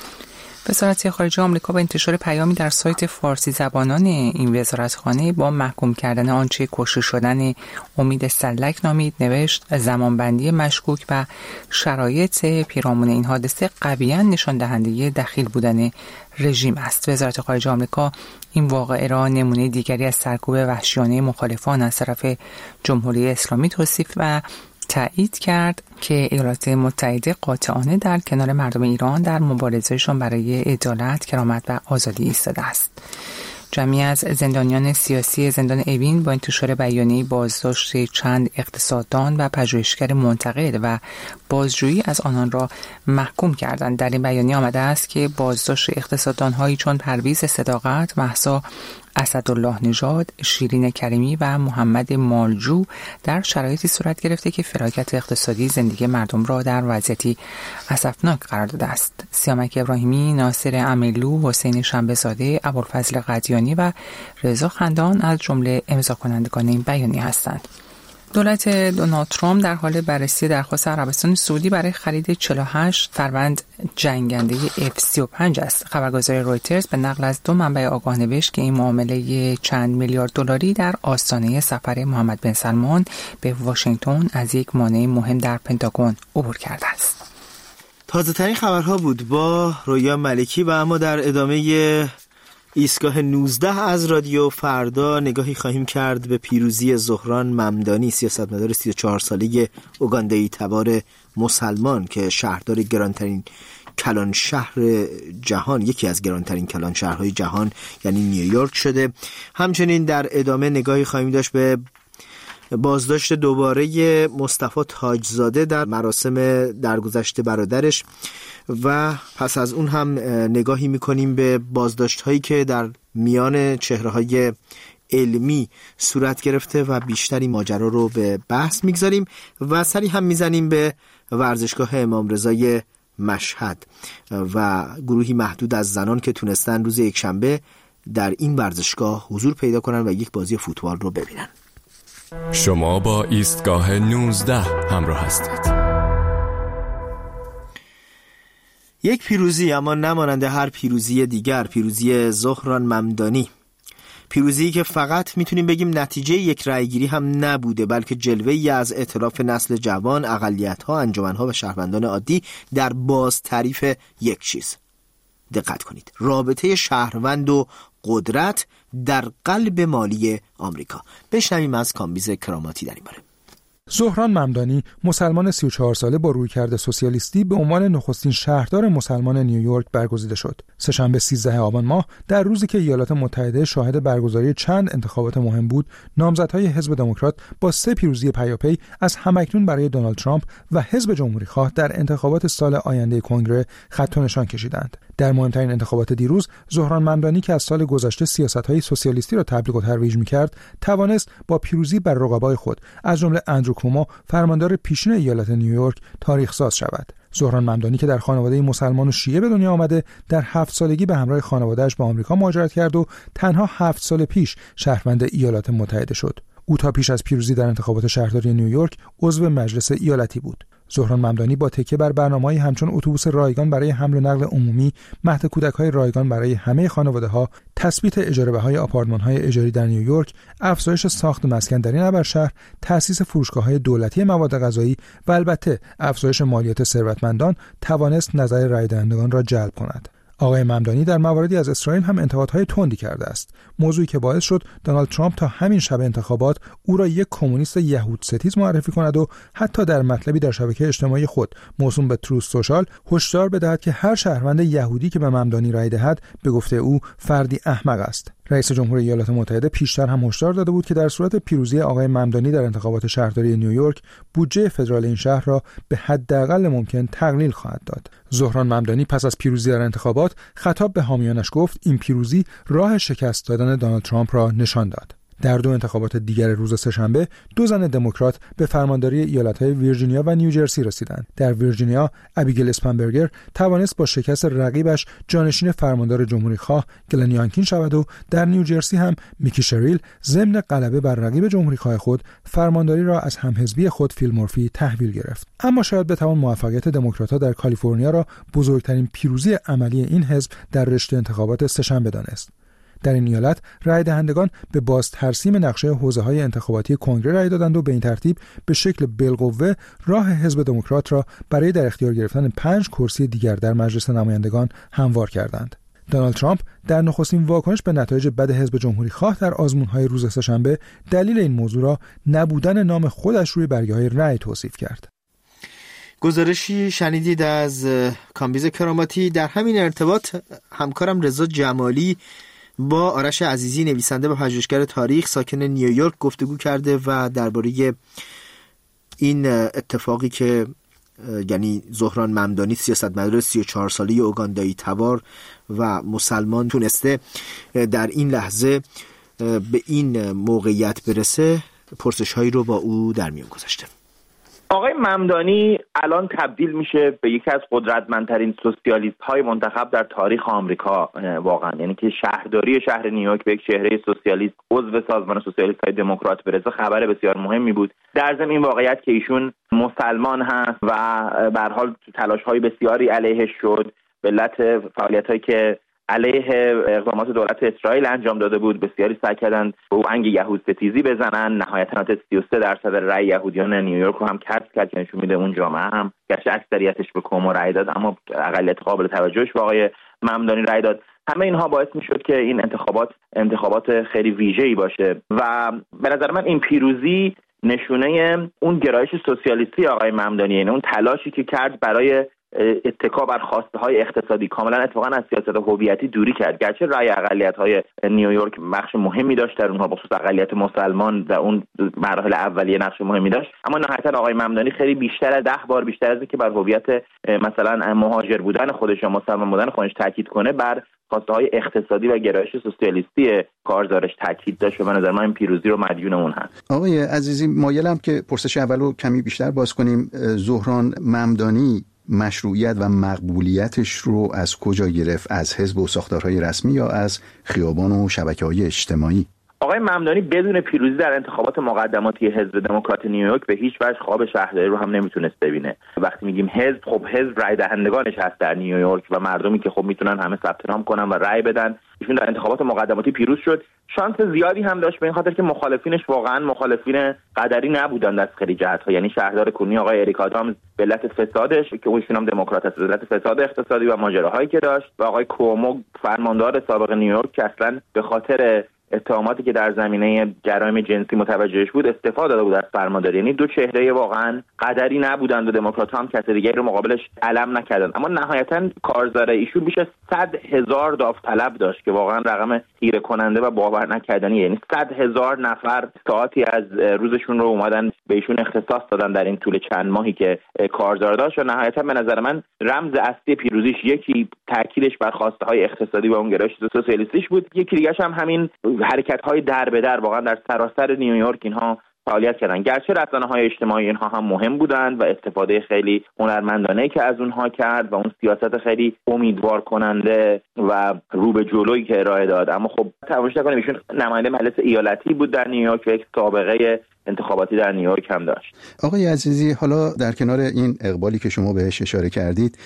وزارت خارجه آمریکا با انتشار پیامی در سایت فارسی زبانان این وزارتخانه با محکوم کردن آنچه کشته شدن امید سلک نامید، نوشت زمانبندی مشکوک و شرایط پیرامون این حادثه قویاً نشان دهنده دخیل بودن رژیم است. وزارت خارجه آمریکا این واقعه را نمونه دیگری از سرکوب وحشیانه مخالفان از طرف جمهوری اسلامی توصیف و تایید کرد که ایالات متحده قاطعانه در کنار مردم ایران در مبارزهشان برای عدالت، کرامت و آزادی ایستاده است. جمعی از زندانیان سیاسی زندان اوین با انتشار بیانیه بازداشت چند اقتصاددان و پژوهشگر منتقد و بازجویی از آنان را محکوم کردند. در این بیانیه آمده است که بازداشت اقتصاددان‌هایی چون پرویز صداقت، مهسا اسدالله نژاد، شیرین کریمی و محمد مالجو در شرایطی صورت گرفته که فلاکت اقتصادی زندگی مردم را در وضعیتی اسفناک قرار داده است. سیامک ابراهیمی، ناصر امیلو، حسین شنبه‌زاده، ابوالفضل قدیانی و رضا خندان از جمله امضا کنندگان این بیانیه هستند. دولت دونالد ترامپ در حال بررسی درخواست عربستان سعودی برای خرید 48 فروند جنگنده F-35 است. خبرگزاری رویترز به نقل از 2 منبع آگاه نوشت که این معامله چند میلیارد دلاری در آستانه سفر محمد بن سلمان به واشنگتن از یک مانع مهم در پنتاگون عبور کرده است. تازه ترین خبرها بود با رویا ملکی و اما در ادامه ایستگاه 19 از رادیو فردا نگاهی خواهیم کرد به پیروزی زهران ممدانی، سیاستمدار 34 ساله اوگاندایی تبار مسلمان که شهردار گرانترین کلان شهر جهان، یکی از گرانترین کلان شهرهای جهان یعنی نیویورک شده. همچنین در ادامه نگاهی خواهیم داشت به بازداشت دوباره مصطفی تاجزاده در مراسم درگذشت برادرش و پس از اون هم نگاهی میکنیم به بازداشت هایی که در میان چهره های علمی صورت گرفته و بیشتری ماجرا رو به بحث میگذاریم و سری هم میزنیم به ورزشگاه امام رضای مشهد و گروهی محدود از زنان که تونستن روز یکشنبه در این ورزشگاه حضور پیدا کنن و یک بازی فوتبال رو ببینن. شما با ایستگاه 19 همراه هستید. یک پیروزی اما نمانند هر پیروزی دیگر، پیروزی زهران ممدانی، پیروزی که فقط میتونیم بگیم نتیجه یک رأیگیری هم نبوده، بلکه جلوه‌ای از ائتلاف نسل جوان، اقلیت‌ها، انجمن‌ها و شهروندان عادی در باز تعریف یک چیز. دقت کنید، رابطه شهروند و قدرت در قلب مالی آمریکا. بشنویم از کامبیز کراماتی در این باره. زهران ممدانی، مسلمان 34 ساله با رویکرد سوسیالیستی، به عنوان نخستین شهردار مسلمان نیویورک برگزیده شد. سه‌شنبه 13 آبان ماه، در روزی که ایالات متحده شاهد برگزاری چند انتخابات مهم بود، نامزدهای حزب دموکرات با 3 پیروزی پیاپی از همکنون برای دونالد ترامپ و حزب جمهوری‌خواه در انتخابات سال آینده کنگره خط و نشان کشیدند. در مهمترین انتخابات دیروز، زهران ممدانی که از سال گذشته سیاست‌های سوسیالیستی را تبلیغ و ترویج می‌کرد، توانست با پیروزی بر رقبای خود، از جمله اندرو کومو، فرماندار پیشین ایالت نیویورک، تاریخ ساز شود. زهران ممدانی که در خانواده مسلمان و شیعه به دنیا آمده، در 7 سالگی به همراه خانواده‌اش به آمریکا مهاجرت کرد و تنها 7 سال پیش شهروند ایالات متحده شد. او تا پیش از پیروزی در انتخابات شهرداری نیویورک عضو مجلس ایالتی بود. زهران ممدانی با تکیه بر برنامه‌های همچون اتوبوس رایگان برای حمل و نقل عمومی، مهد کودک‌های رایگان برای همه خانواده‌ها، تثبیت اجاره بهای آپارتمان‌های اجاری در نیویورک، افزایش ساخت مسکن در این ابرشهر، تأسیس فروشگاه‌های دولتی مواد غذایی و البته افزایش مالیات ثروتمندان توانست نظر رای دهندگان را جلب کند. آقای ممدانی در مواردی از اسرائیل هم انتقادهای تندی کرده است، موضوعی که باعث شد دونالد ترامپ تا همین شب انتخابات او را یک کمونیست یهود ستیز معرفی کند و حتی در مطلبی در شبکه اجتماعی خود موسوم به تروث سوشال هشدار بدهد که هر شهروند یهودی که به ممدانی رای دهد به گفته او فردی احمق است. رئیس جمهور ایالات متحده پیشتر هم هشدار داده بود که در صورت پیروزی آقای ممدانی در انتخابات شهرداری نیویورک، بودجه فدرال این شهر را به حداقل ممکن تقلیل خواهد داد. زهران ممدانی پس از پیروزی در انتخابات خطاب به حامیانش گفت این پیروزی راه شکست دادن دونالد ترامپ را نشان داد. در 2 انتخابات دیگر روز سه‌شنبه 2 زن دموکرات به فرمانداری ایالت‌های ویرجینیا و نیوجرسی رسیدند. در ویرجینیا ابیگیل اسپنبرگر توانست با شکست رقیبش جانشین فرماندار جمهوری‌خواه گلن یانکین شود و در نیوجرسی هم میکی شریل ضمن غلبه بر رقیب جمهوری‌خواه خود فرمانداری را از همحزبی خود فیل مورفی تحویل گرفت. اما شاید بتوان موفقیت دموکرات‌ها در کالیفرنیا را بزرگترین پیروزی عملی این حزب در رشته انتخابات سه‌شنبه دانست. در این ایالت رای دهندگان به باز ترسیم نقشه حوزه‌های انتخاباتی کنگره رای دادند و به این ترتیب به شکل بالقوه راه حزب دموکرات را برای در اختیار گرفتن 5 کرسی دیگر در مجلس نمایندگان هموار کردند. دونالد ترامپ در نخستین واکنش به نتایج بد حزب جمهوری‌خواه در آزمون‌های روز سه‌شنبه دلیل این موضوع را نبودن نام خودش روی برگه‌های رای توصیف کرد. گزارشی شنیدید از کامبیز کراماتی. در همین ارتباط همکارم رضا جمالی با آرش عزیزی، نویسنده و پژوهشگر تاریخ ساکن نیویورک، گفتگو کرده و درباره این اتفاقی که یعنی زهران ممدانی، سیاستمدار 34 ساله اوگاندایی تبار و مسلمان، تونسته در این لحظه به این موقعیت برسه، پرسش‌هایی رو با او در میون گذاشته. آقای ممدانی الان تبدیل میشه به یکی از قدرتمندترین سوسیالیست‌های منتخب در تاریخ آمریکا واقعا. یعنی که شهرداری شهر نیویورک به یک چهره سوسیالیست، عضو سازمان سوسیالیست‌های دموکرات برسه خبر بسیار مهمی بود. در ضمن این واقعیت که ایشون مسلمان هست و به هر حال تلاش‌های بسیاری علیهش شد به علت فعالیت‌هایی که علیه اقدامات دولت اسرائیل انجام داده بود. بسیاری سعی کردند به او انگ یهود ستیزی بزنن. نهایتاً 33% رأی یهودیان نیویورک رو هم کسب کرد که نشون میده اون جامعه هم گرچه اکثریتش به کومو رأی داد اما اقلیت قابل توجهش به آقای ممدانی رأی داد. همه اینها باعث میشد که این انتخابات خیلی ویژه‌ای باشه و به نظر من این پیروزی نشونه اون گرایش سوسیالیستی آقای ممدانی، یعنی اون تلاشی که کرد برای اتکا بر خواسته‌های اقتصادی، کاملا اتفاقا از سیاست هویتی دوری کرد. گرچه رأی اقلیت‌های نیویورک نقش مهمی داشت در اونها، بخصوص اقلیت مسلمان در اون مراحل اولیه نقش مهمی داشت، اما نهایتاً آقای ممدانی خیلی بیشتر 10 بار بیشتر از اینکه بر هویت مثلا مهاجر بودن خودش یا مسلمان بودن خودش تاکید کنه، بر خواسته‌های اقتصادی و گرایش سوسیالیستی کارزارش تاکید داشت و به نظر من این پیروزی رو مدیون اون هست. آقای عزیزی، مایلم که پرسش اولو کمی بیشتر باز کنیم. زهران ممدانی مشروعیت و مقبولیتش رو از کجا گرفت؟ از حزب و ساختارهای رسمی یا از خیابان و شبکه‌های اجتماعی؟ آقای ممدانی بدون پیروزی در انتخابات مقدماتی حزب دموکرات نیویورک به هیچ وجه خواب شهرداری رو هم نمیتونست ببینه. وقتی میگیم حزب، خب حزب رای دهندگانش هست در نیویورک و مردمی که خب میتونن همه ثبت نام کنن و رای بدن ایشون در انتخابات مقدماتی پیروز شد. شانس زیادی هم داشت به این خاطر که مخالفینش واقعا مخالفین قدری نبودند از خیلی جهت‌ها. یعنی شهردار کنونی آقای اریک آدامز به علت فسادش که ایشون هم دموکرات است، به علت فساد اقتصادی و ماجراهایی که داشت، و آقای کومو فرماندار سابق نیویورک که اصلا به خاطر اتهاماتی که در زمینه جرایم جنسی متوجهش بود استفاده داده بود از فرمانداری. یعنی دو چهره واقعا قدری نبودند و دموکرات‌ها هم کسی دیگری رو مقابلش علم نکردند. اما نهایتاً کارزار ایشون بیش از 100,000 داوطلب داشت که واقعا رقم خیره کننده و باور نکردنی. یعنی 100,000 نفر ساعتی از روزشون رو اومدن به ایشون اختصاص دادن در این طول چند ماهی که کارزار داشت. و نهایتاً به نظر من رمز اصلی پیروزیش یکی تاکیدش بر خواسته‌های اقتصادی و اون گرایش سوسیالیستیش بود، یکی دیگه‌ش هم همین حرکت‌های در به در واقعا در سراسر نیویورک اینها فعالیت کردن. گرچه رسانه‌های اجتماعی اینها هم مهم بودند و استفاده خیلی هنرمندانه‌ای که از اونها کرد و اون سیاست خیلی امیدوار کننده و رو به جلویی که ارائه داد، اما خب تماشا کنیم ایشون نماینده مجلس ایالتی بود در نیویورک و یک سابقه انتخاباتی در نیویورک هم داشت. آقای عزیزی، حالا در کنار این اقبالی که شما بهش اشاره کردید،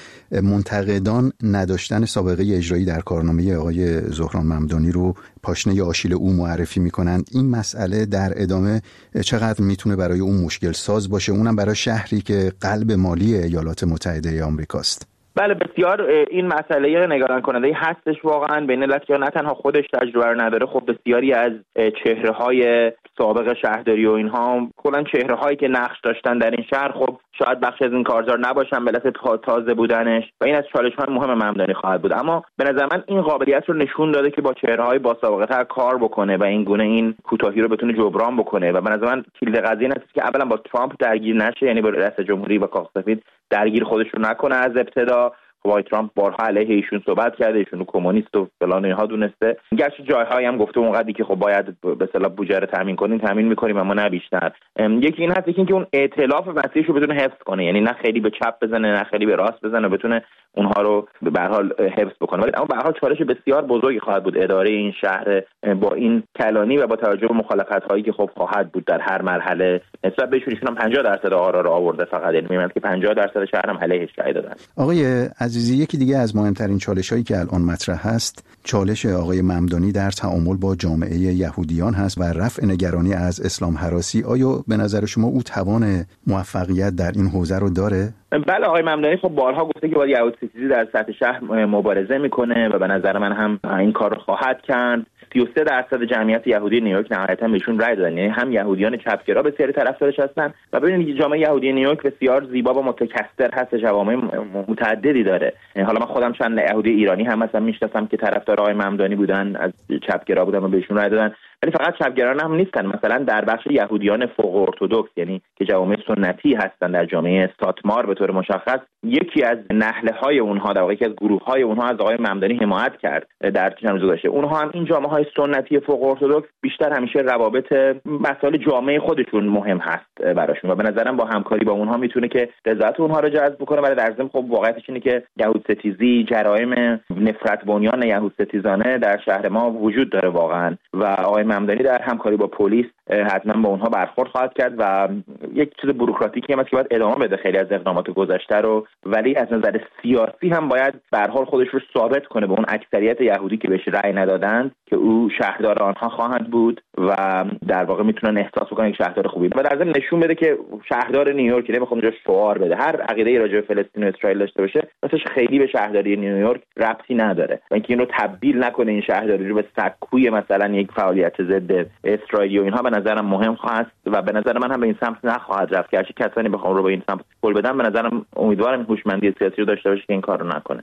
منتقدان نداشتن سابقه اجرایی در کارنامه آقای زهران ممدانی رو پاشنه آشیل او معرفی میکنند. این مسئله در ادامه چقدر میتونه برای اون مشکل ساز باشه، اونم برای شهری که قلب مالی ایالات متحده آمریکاست؟ بله، بسیار این مسئله نگران کننده هستش واقعا. به این علت که نه تنها خودش تجربه رو نداره، خب بسیاری از چهره‌های سابق شهرداری و اینها کلا چهره‌هایی که نقش داشتن در این شهر خب شاید بخش از این کارزار نباشن به علت تازه بودنش و این از چالش‌های مهم ممدانی خواهد بود. اما به نظر من این قابلیت رو نشون داده که با چهره‌های با سابقه‌تر کار بکنه و این گونه این کوتاهی رو بتونه جبران بکنه. و به نظر من کلید قضیه این است که اولا با ترامپ درگیر نشه، یعنی با رئیس جمهوری و کاخ سفید درگیر خودش رو نکنه از ابتدا. خب آقای ترامپ بارها علیه ایشون صحبت کرده، ایشون کمونیست و فلان اینها دونسته. گرچه جایهایی هم گفته اونقدری که خب باید به اصطلاح بودجه رو تامین می‌کنیم اما نه بیشتر. یکی این هست که اون ائتلاف وسیعش رو بتونه حفظ کنه، یعنی نه خیلی به چپ بزنه نه خیلی به راست بزنه، بتونه اونها رو به هر حال حفظ بکنه. ولی اما به هر حال چالش بسیار بزرگی خواهد بود اداره این شهر با این کلانی و با توجه به مخالفت‌هایی که خب خواهد بود در هر مرحله. نسبت بهشون ایشون هم 50% آرا رو آورده فقط، یعنی می‌بینید که 50% شهر هم علیهش رأی دادن. آقای عزیزی، یکی دیگه از مهمترین چالش‌هایی که الان مطرح هست چالش آقای ممدانی در تعامل با جامعه یهودیان هست و رفع نگرانی از اسلام هراسی. آیا به نظر شما او توان موفقیت در این حوزه رو داره؟ بله، آقای ممدانی خب بارها گفته که باید یهودستیزی در سطح شهر مبارزه میکنه و به نظر من هم این کار رو خواهد کرد. 33% جمعیت یهودی نیویورک نهایتاً بهشون رأی دادن، یعنی هم یهودیان چپگرا بسیاری طرفدارش هستن و ببینید جامعه یهودی نیویورک بسیار زیبا و متکثر هست، جوامع متعددی داره. حالا من خودم چند یهودی ایرانی هم مثلا میشناسم که طرفدار آقای ممدانی بودن، از چپگرا بودن و بهشون رأی دادن. ولی فقط چپگرایان هم نیستن، مثلا در بخش یهودیان فوق ارتدوکس، یعنی که جوامع سنتی هستن در جامعه ساتمار به طور مشخص، یکی از نهلهای اونها در واقع یکی از گروه‌های اونها از آقای ممدانی حمایت کرد در چند روز گذشته. اونها هم این جامعه‌های سنتی فوق ارتدوکس بیشتر همیشه روابط مسائل جامعه خودشون مهم هست براشون و به نظرم با همکاری با اونها میتونه که رضایت اونها رو جذب کنه. ولی در ضمن خب واقعیتش اینه که یهود ستیزی، جرایم نفرت بنیان یهود ستیزانه در شهر ما وجود داره واقعا و آقای ممدانی در همکاری با پلیس حتما با اونها برخورد خواهد کرد و یک چیز بوروکراتیکی هم هست که باید ادامه بده خیلی از اقدامات گذشته رو، ولی از نظر سیاسی هم باید به هر حال خودش رو ثابت کنه به اون اکثریت یهودی که بهش رأی ندادند که او شهردار آنها خواهند بود و در واقع میتونن احساس بکنن یک شهردار خوبی و در ضمن نشون بده که شهردار نیویورک نمیخواد اونجا شعار بده، هر عقیده‌ای راجع به فلسطین و اسرائیل داشته باشه مثلش خیلی به شهرداری نیویورک ربطی نداره و اینکه اینو تبدیل نکنه این شهرداری رو به سکوی مثلا یک فعالیت ضد اسرائیل و اینها به نظرم مهم خواست و به نظر من هم به این سمت نخواهد رفت که هرچی کسانی بخوام رو به این سمت پول بدن به نظرم امیدوارم هوشمندی سیاسی رو داشته باشه که این کار رو نکنه.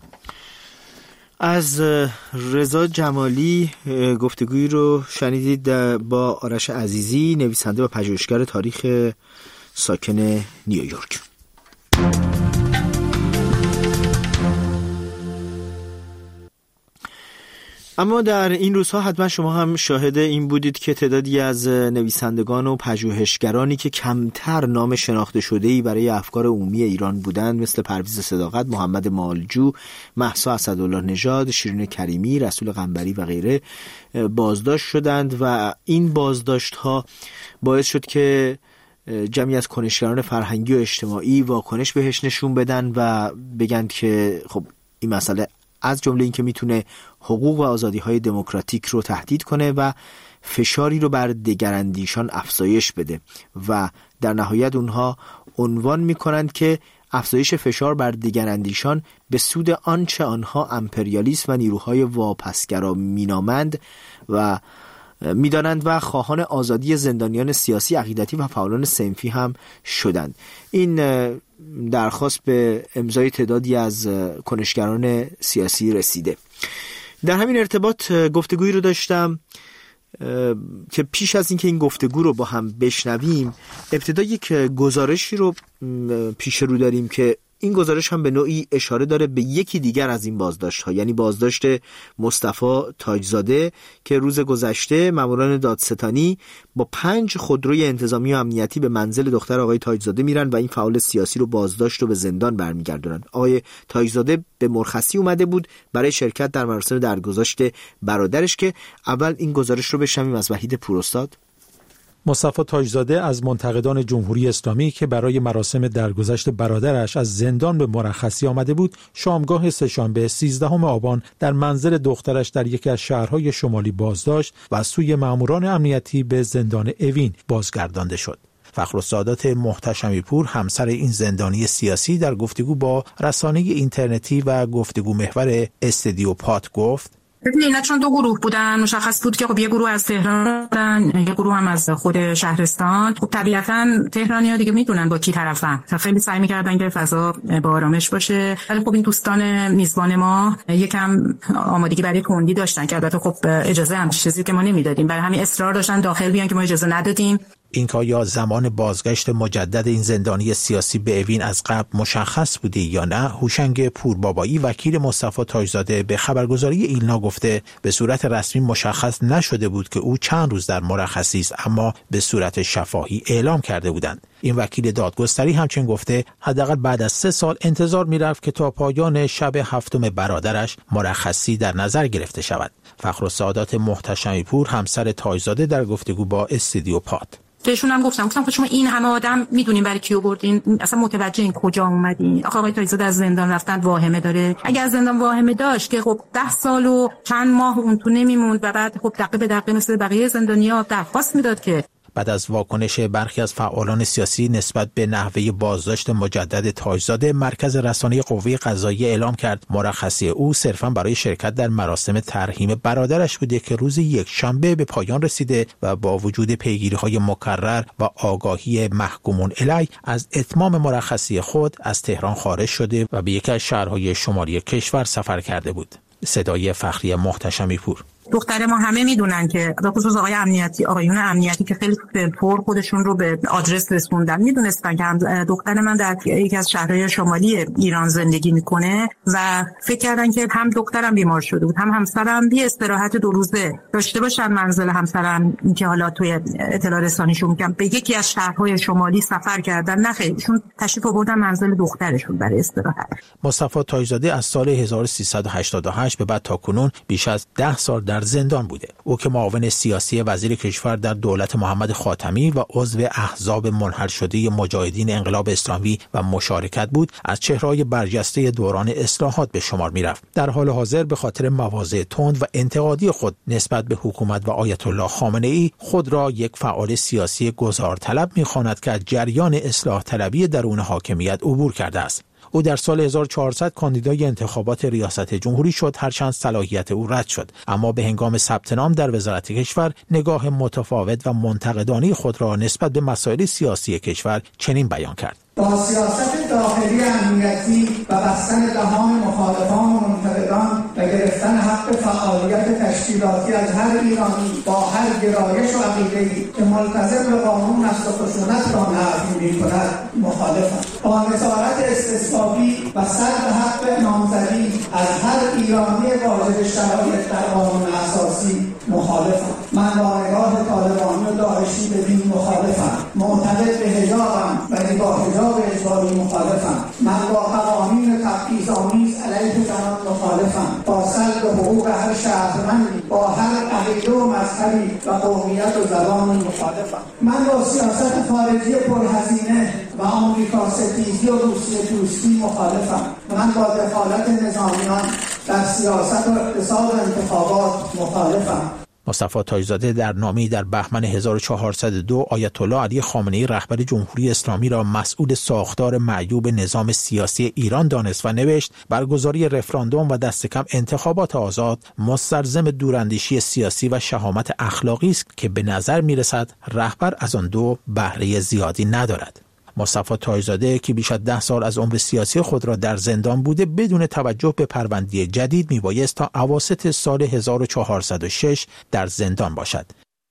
از رضا جمالی گفتگویی رو شنیدید با آرش عزیزی، نویسنده و پژوهشگر تاریخ ساکن نیویورک. اما در این روزها حتما شما هم شاهد این بودید که تعدادی از نویسندگان و پژوهشگرانی که کمتر نام شناخته شده‌ای برای افکار عمومی ایران بودند مثل پرویز صداقت، محمد مالجو، مهسا اسدالله نژاد، شیرین کریمی، رسول قنبری و غیره بازداشت شدند و این بازداشت‌ها باعث شد که جمعی از کنشگران فرهنگی و اجتماعی واکنش بهش نشون بدن و بگن که خب این مسئله از جمله اینکه میتونه حقوق و آزادی‌های دموکراتیک رو تهدید کنه و فشاری رو بر دگراندیشان افزایش بده و در نهایت اونها عنوان میکنند که افزایش فشار بر دگراندیشان به سود آنچه آنها امپریالیسم و نیروهای واپسگرا مینامند و میدانند و خواهان آزادی زندانیان سیاسی، عقیدتی و فعالان صنفی هم شدند. این درخواست به امضای تعدادی از کنشگران سیاسی رسیده. در همین ارتباط گفتگویی رو داشتم که پیش از اینکه این گفتگو رو با هم بشنویم ابتدا یک گزارشی رو پیش رو داریم که این گزارش هم به نوعی اشاره داره به یکی دیگر از این بازداشت‌ها، یعنی بازداشت مصطفی تاجزاده که روز گذشته ماموران دادستانی با 5 خودروی انتظامی و امنیتی به منزل دختر آقای تاجزاده میرن و این فعال سیاسی رو بازداشت و به زندان برمیگردونن. آقای تاجزاده به مرخصی اومده بود برای شرکت در مراسم درگذشت برادرش که اول این گزارش رو بشنویم از وحید پوراستاد. مصطفی تاجزاده از منتقدان جمهوری اسلامی که برای مراسم درگذشت برادرش از زندان به مرخصی آمده بود، شامگاه سه‌شنبه 13 آبان در منزل دخترش در یکی از شهرهای شمالی بازداشت و از سوی ماموران امنیتی به زندان اوین بازگردانده شد. فخرالسعادات محتشمی پور، همسر این زندانی سیاسی، در گفتگو با رسانه اینترنتی و گفتگو محور استودیو پات گفت: ببین اینا چون 2 گروه بودن، مشخص بود که خب یه گروه از تهران بودن، یه گروه هم از خود شهرستان. خب طبیعتاً تهرانی‌ها دیگه میدونن با کی طرفن. خیلی سعی می‌کردن که فضا با آرامش باشه. ولی خب این دوستان میزبان ما یکم آمادگی برای کندی داشتن که البته خب اجازه هم چیزی که ما نمیدادیم، برای همین اصرار داشتن داخل بیان که ما اجازه ندادیم. اینکه یا زمان بازگشت مجدد این زندانی سیاسی به اوین از قبل مشخص بوده یا نه، هوشنگ پوربابایی وکیل مصطفی تاجزاده به خبرگزاری ایلنا گفته به صورت رسمی مشخص نشده بود که او چند روز در مرخصی است، اما به صورت شفاهی اعلام کرده بودند. این وکیل دادگستری همچنین گفته حداقل بعد از 3 سال انتظار می‌رفت که تا پایان شب 7 برادرش مرخصی در نظر گرفته شود. فخرالسعادات محتشمی پور، همسر تاجزاده، در گفتگو با استودیو پات بهشون هم گفتم خب شما این همه آدم میدونین برای کیو بردین، اصلا متوجه این کجا اومدین؟ آقای تاجزاده از زندان رفتن واهمه داره. اگر از زندان واهمه داشت که خب 10 سال و چند ماه اون تو نمیموند و بعد خب دقیقه به دقیقه مثل بقیه زندانی‌ها درخواست میداد که بعد از واکنش برخی از فعالان سیاسی نسبت به نحوه بازداشت مجدد تاجزاده، مرکز رسانه قوه قضاییه اعلام کرد مرخصی او صرفاً برای شرکت در مراسم ترحیم برادرش بوده که روز یکشنبه به پایان رسیده و با وجود پیگیری‌های مکرر و آگاهی محکومون علیه از اتمام مرخصی خود از تهران خارج شده و به یکی از شهرهای شمالی کشور سفر کرده بود. صدای فخری محتشمی پور. دختر ما همه میدونن که به خصوص آقایون امنیتی که خیلی پر خودشون رو به آدرس رسوندن، میدونستن که دختر من در یکی از شهرهای شمالی ایران زندگی میکنه و فکر کردن که هم دخترم بیمار شده بود، هم همسرم بی استراحت 2 روزه داشته باشن منزل همسرم، که حالا توی اطلاع رسانیشون میگم به یکی از شهرهای شمالی سفر کردن. نه خیلی، ایشون تشریف آوردن منزل دخترشون برای استراحت. مصطفی تاجزاده از سال 1388 به بعد تاکنون بیش از 10 سال در زندان بوده. او که معاون سیاسی وزیر کشور در دولت محمد خاتمی و عضو احزاب منحل شده مجاهدین انقلاب اسلامی و مشارکت بود، از چهره‌های برجسته دوران اصلاحات به شمار می‌رفت. در حال حاضر به خاطر مواضع تند و انتقادی خود نسبت به حکومت و آیت الله خامنه‌ای خود را یک فعال سیاسی گذارطلب می‌خواند که از جریان اصلاح طلبی درون حاکمیت عبور کرده است. او در سال 1400 کاندیدای انتخابات ریاست جمهوری شد، هرچند صلاحیت او رد شد، اما به هنگام ثبت نام در وزارت کشور نگاه متفاوت و منتقدانه خود را نسبت به مسائل سیاسی کشور چنین بیان کرد: با سیاست داخلی امنیتی و بستن دهان مخالفان و منتقدان و گرفتن حق فعالیت تشکیلاتی از هر ایرانی با هر گرایش و عقیده‌ای که ملتزم به قانون است و خشونت را نفی می‌کند مخالفم. با نظارت استثبابی و سلب حق نامزدی از هر ایرانی واجد شرایط در قانون اساسی مخالفم. من با نگاه طالبانی و داعشی به دین مخالفم. معتقد به حجابم ولی با حجاب اجباری مخالفم. من با قوانین تبعیض‌آمیز علیه زنان مخالفم. با سلب حقوق هر شهروندی با هر عقیده و مذهبی و قومیت و زبان مخالفم. من با سیاست خارجی پرهزینه و آمریکا ستیزی و روسیه دوستی مخالفم. من با دخالت نظامیان در سیاست و اقتصاد و انتخابات مخالفم. مصطفی تاج‌زاده در نامه‌ای در بهمن 1402 آیت الله علی خامنه‌ای رهبر جمهوری اسلامی را مسئول ساختار معیوب نظام سیاسی ایران دانست و نوشت برگزاری رفراندوم و دست کم انتخابات آزاد مستلزم دوراندیشی سیاسی و شهامت اخلاقی است که به نظر می‌رسد رهبر از آن دو بهره زیادی ندارد. مصطفی تاج‌زاده که بیش از 10 سال از عمر سیاسی خود را در زندان بوده بدون توجه به پرونده جدید میبایست تا اواسط سال 1406 در زندان باشد.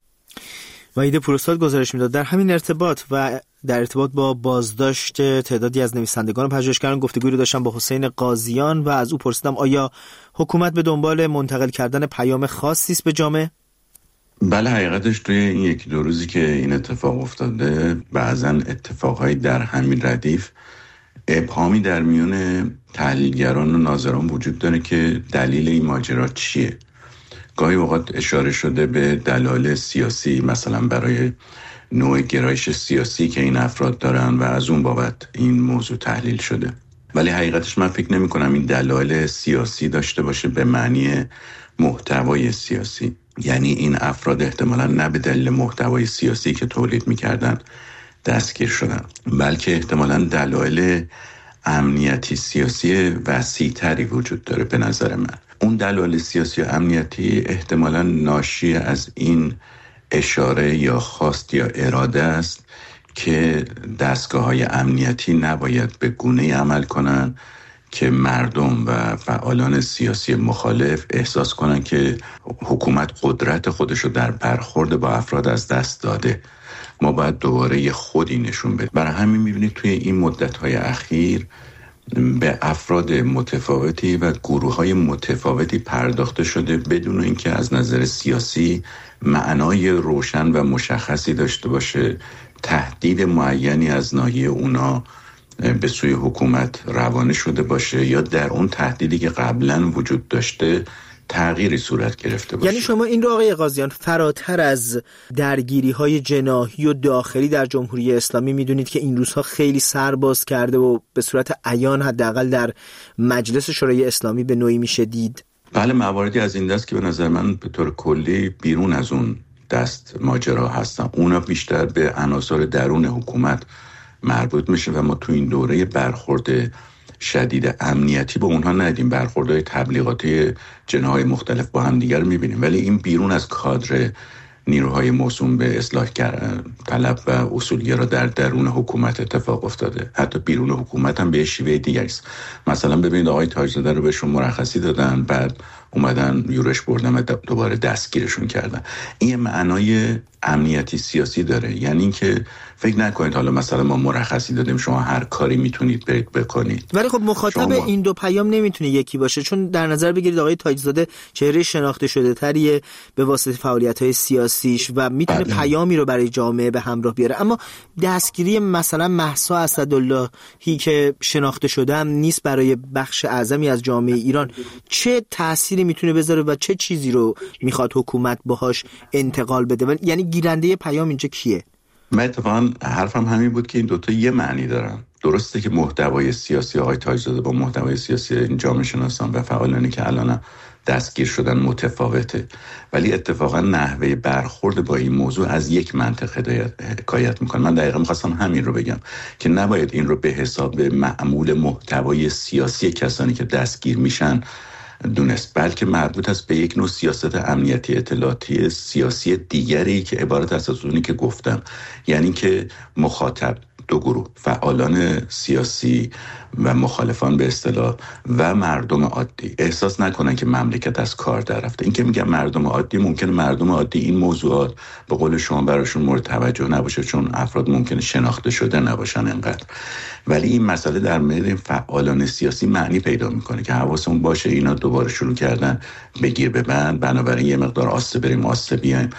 وحید پوراستاد گزارش میداد در همین ارتباط و در ارتباط با بازداشت تعدادی از نویسندگان و پژوهشگران گفتگویی رو داشتم با حسین قاضیان و از او پرسیدم آیا حکومت به دنبال منتقل کردن پیام خاصی است به جامعه؟ بله، حقیقتش توی این یکی دو روزی که این اتفاق افتاده بعضا اتفاقهایی در همین ردیف ابهامی در میون تحلیلگران و ناظران وجود داره که دلیل این ماجرا چیه. گاهی اوقات اشاره شده به دلایل سیاسی، مثلا برای نوع گرایش سیاسی که این افراد دارن و از اون بابت این موضوع تحلیل شده، ولی حقیقتش من فکر نمی کنم این دلایل سیاسی داشته باشه به معنی محتوای سیاسی. یعنی این افراد احتمالاً نه به دلیل محتوای سیاسی که تولید می‌کردن دستگیر شدن، بلکه احتمالاً دلایل امنیتی سیاسی وسیع‌تری وجود داره. به نظر من اون دلایل سیاسی و امنیتی احتمالاً ناشی از این اشاره یا خواست یا اراده است که دستگاه‌های امنیتی نباید به گونه‌ای عمل کنن که مردم و فعالان سیاسی مخالف احساس کنن که حکومت قدرت خودش رو در برخورد با افراد از دست داده. ما باید دوباره یه خودی نشون بدیم. برای همین می‌بینید توی این مدت‌های اخیر به افراد متفاوتی و گروه‌های متفاوتی پرداخته شده بدون اینکه از نظر سیاسی معنای روشن و مشخصی داشته باشه. تهدید معینی از ناحیه اونا به سوی حکومت روانه شده باشه یا در اون تهدیدی که قبلا وجود داشته تغییری صورت گرفته باشه. یعنی شما این رو آقای قاضیان فراتر از درگیری‌های جناحی و داخلی در جمهوری اسلامی میدونید که این روزها خیلی سر باز کرده و به صورت عیان حداقل در مجلس شورای اسلامی به نوعی میشه دید؟ بله، مواردی از این دست که به نظر من به طور کلی بیرون از اون دست ماجرا هستن. اونا بیشتر به عناصر درون حکومت مربوط میشه و ما تو این دوره برخورد شدید امنیتی با اونها ندیدیم. برخوردهای تبلیغاتی جناح‌های مختلف با هم دیگر میبینیم، ولی این بیرون از کادر نیروهای موسوم به اصلاح طلب و اصولگرا در درون حکومت اتفاق افتاده. حتی بیرون حکومت هم به شیوه دیگری است. مثلا ببینید آقای تاج‌زاده رو بهشون مرخصی دادن، بعد اومدن یورش بردن و دوباره دستگیرشون کردن. این معنای امنیتی سیاسی داره. یعنی اینکه فکر نکنید حالا مثلا ما مرخصی دادیم شما هر کاری میتونید برید بکنید. ولی خب مخاطب این دو پیام نمیتونه یکی باشه، چون در نظر بگیرید آقای تاج‌زاده چهره شناخته شده تریه به واسطه فعالیت‌های سیاسیش و میتونه پیامی رو برای جامعه به همراه بیاره. اما دستگیری مثلا مهسا اسداللهی که شناخته شده هم نیست برای بخش اعظمی از جامعه ایران، چه تأثیری میتونه بذاره و چه چیزی رو میخواد حکومت باهاش انتقال بده؟ یعنی گیرنده پیام اینجا کیه؟ من اتفاقا حرفم همین بود که این دوتا یه معنی دارن. درسته که محتوای سیاسی آقای تاج‌زاده با محتوای سیاسی این جامعه شناسان و فعالانی که الان دستگیر شدن متفاوته، ولی اتفاقا نحوه برخورد با این موضوع از یک منطق حکایت میکنه. من دقیقا میخواستم همین رو بگم که نباید این رو به حساب معمول محتوای سیاسی کسانی که دستگیر میشن دونست، بلکه مربوط است به یک نوع سیاست امنیتی اطلاعاتی سیاسی دیگری که عبارت از اونی که گفتم، یعنی که مخاطب دو گروه، فعالان سیاسی و مخالفان به اصطلاح و مردم عادی احساس نکنن که مملکت از کار در رفته. این که میگم مردم عادی، ممکنه مردم عادی این موضوعات به قول شما براشون مورد توجه نباشه چون افراد ممکنه شناخته شده نباشن انقدر، ولی این مسئله در مورد فعالان سیاسی معنی پیدا میکنه که حواسمون باشه اینا دوباره شروع کردن بگیر ببند، بنابراین یه مقدار آسته بریم آسته بیایم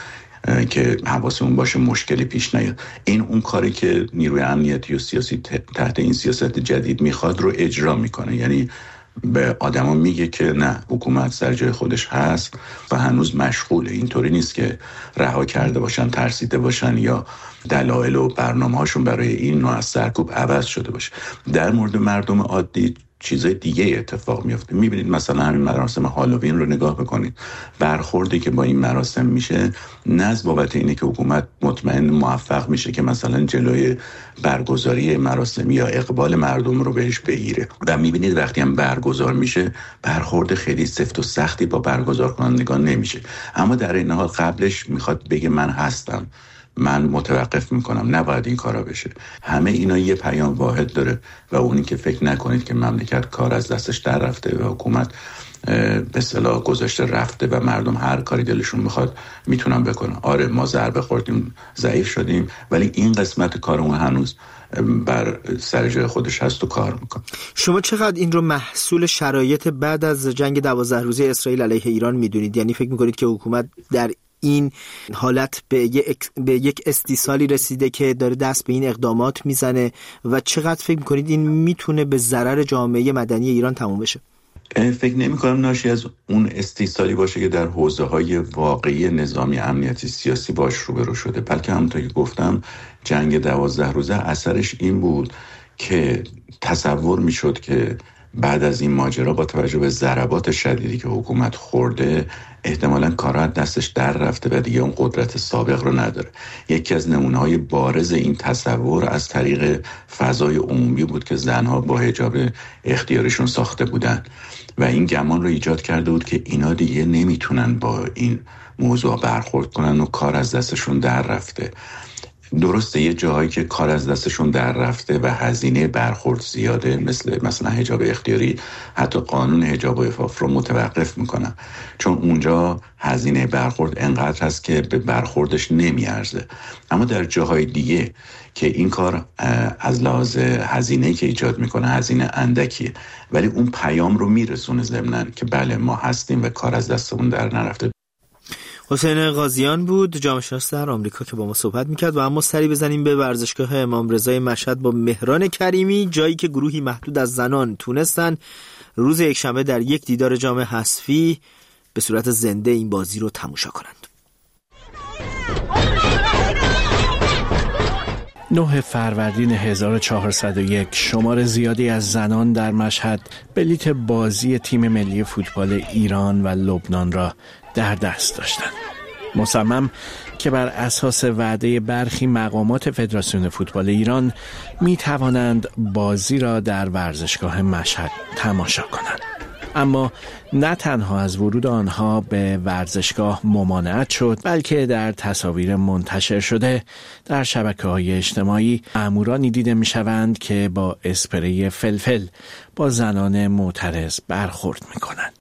که حواسمون باشه مشکلی پیش نیاد. این اون کاری که نیروی امنیتی و سیاسی تحت این سیاست جدید میخواد رو اجرا میکنه. یعنی به آدما میگه که نه، حکومت سر جای خودش هست و هنوز مشغوله. اینطوری نیست که رها کرده باشن، ترسیده باشن یا دلایل و برنامه‌هاشون برای این نوع از سرکوب عوض شده باشه. در مورد مردم عادی چیزای دیگه اتفاق میفته. میبینید مثلا همین مراسم هالووین رو نگاه بکنید، برخوردی که با این مراسم میشه نه از بابت اینه که حکومت مطمئن موفق میشه که مثلا جلوی برگزاری مراسم یا اقبال مردم رو بهش بگیره، و میبینید وقتی هم برگزار میشه برخورد خیلی سفت و سختی با برگزار کنندگان نمیشه، اما در این حال قبلش میخواد بگه من هستم، من متوقف میکنم، نباید این کارا بشه. همه اینا یه پیام واحد داره و اونی که فکر نکنید که مملکت کار از دستش در رفته و حکومت به اصطلاح گذاشته رفته و مردم هر کاری دلشون میخواد میتونن بکنن. آره ما ضربه خوردیم، ضعیف شدیم، ولی این قسمت کارمون هنوز بر سر جای خودش هست و کار میکنه. شما چقدر این رو محصول شرایط بعد از جنگ 12 روزه اسرائیل علیه ایران میدونید؟ یعنی فکر میکنید که حکومت در این حالت به یک استیصالی رسیده که داره دست به این اقدامات میزنه و چقدر فکر میکنید این میتونه به ضرر جامعه مدنی ایران تموم بشه؟ فکر نمی کنم ناشی از اون استیصالی باشه که در حوزه‌های واقعی نظامی امنیتی سیاسی باش روبرو شده، بلکه همونطور که گفتم جنگ 12 روزه اثرش این بود که تصور میشد که بعد از این ماجرا با توجه به ضربات شدیدی که حکومت خورده احتمالاً کارا دستش در رفته و دیگه اون قدرت سابق رو نداره. یکی از نمونه‌های بارز این تصور از طریق فضای عمومی بود که زنها با حجاب اختیاریشون ساخته بودن و این گمان رو ایجاد کرده بود که اینا دیگه نمیتونن با این موضوع برخورد کنن و کار از دستشون در رفته. درسته یه جاهایی که کار از دستشون در رفته و هزینه برخورد زیاده، مثلا حجاب اختیاری، حتی قانون حجاب و عفاف رو متوقف میکنن، چون اونجا هزینه برخورد انقدر هست که به برخوردش نمیارزه. اما در جاهای دیگه که این کار از لحاظ هزینه‌ای که ایجاد میکنه هزینه اندکیه، ولی اون پیام رو میرسونه ضمناً که بله ما هستیم و کار از دستمون در نرفته. حسین قاضیان بود، جامعه شناس در آمریکا که با ما صحبت میکرد. و اما سری بزنیم به ورزشگاه امام رضای مشهد با مهران کریمی، جایی که گروهی محدود از زنان تونستن روز یکشنبه در یک دیدار جام حذفی به صورت زنده این بازی رو تماشا کنند. 9 فروردین 1401 شمار زیادی از زنان در مشهد بلیت بازی تیم ملی فوتبال ایران و لبنان را در دست داشتند. مصمم که بر اساس وعده برخی مقامات فدراسیون فوتبال ایران می توانند بازی را در ورزشگاه مشهد تماشا کنند. اما نه تنها از ورود آنها به ورزشگاه ممانعت شد، بلکه در تصاویر منتشر شده در شبکه‌های اجتماعی مأمورانی دیده می‌شوند که با اسپری فلفل با زنان معترض برخورد می‌کنند.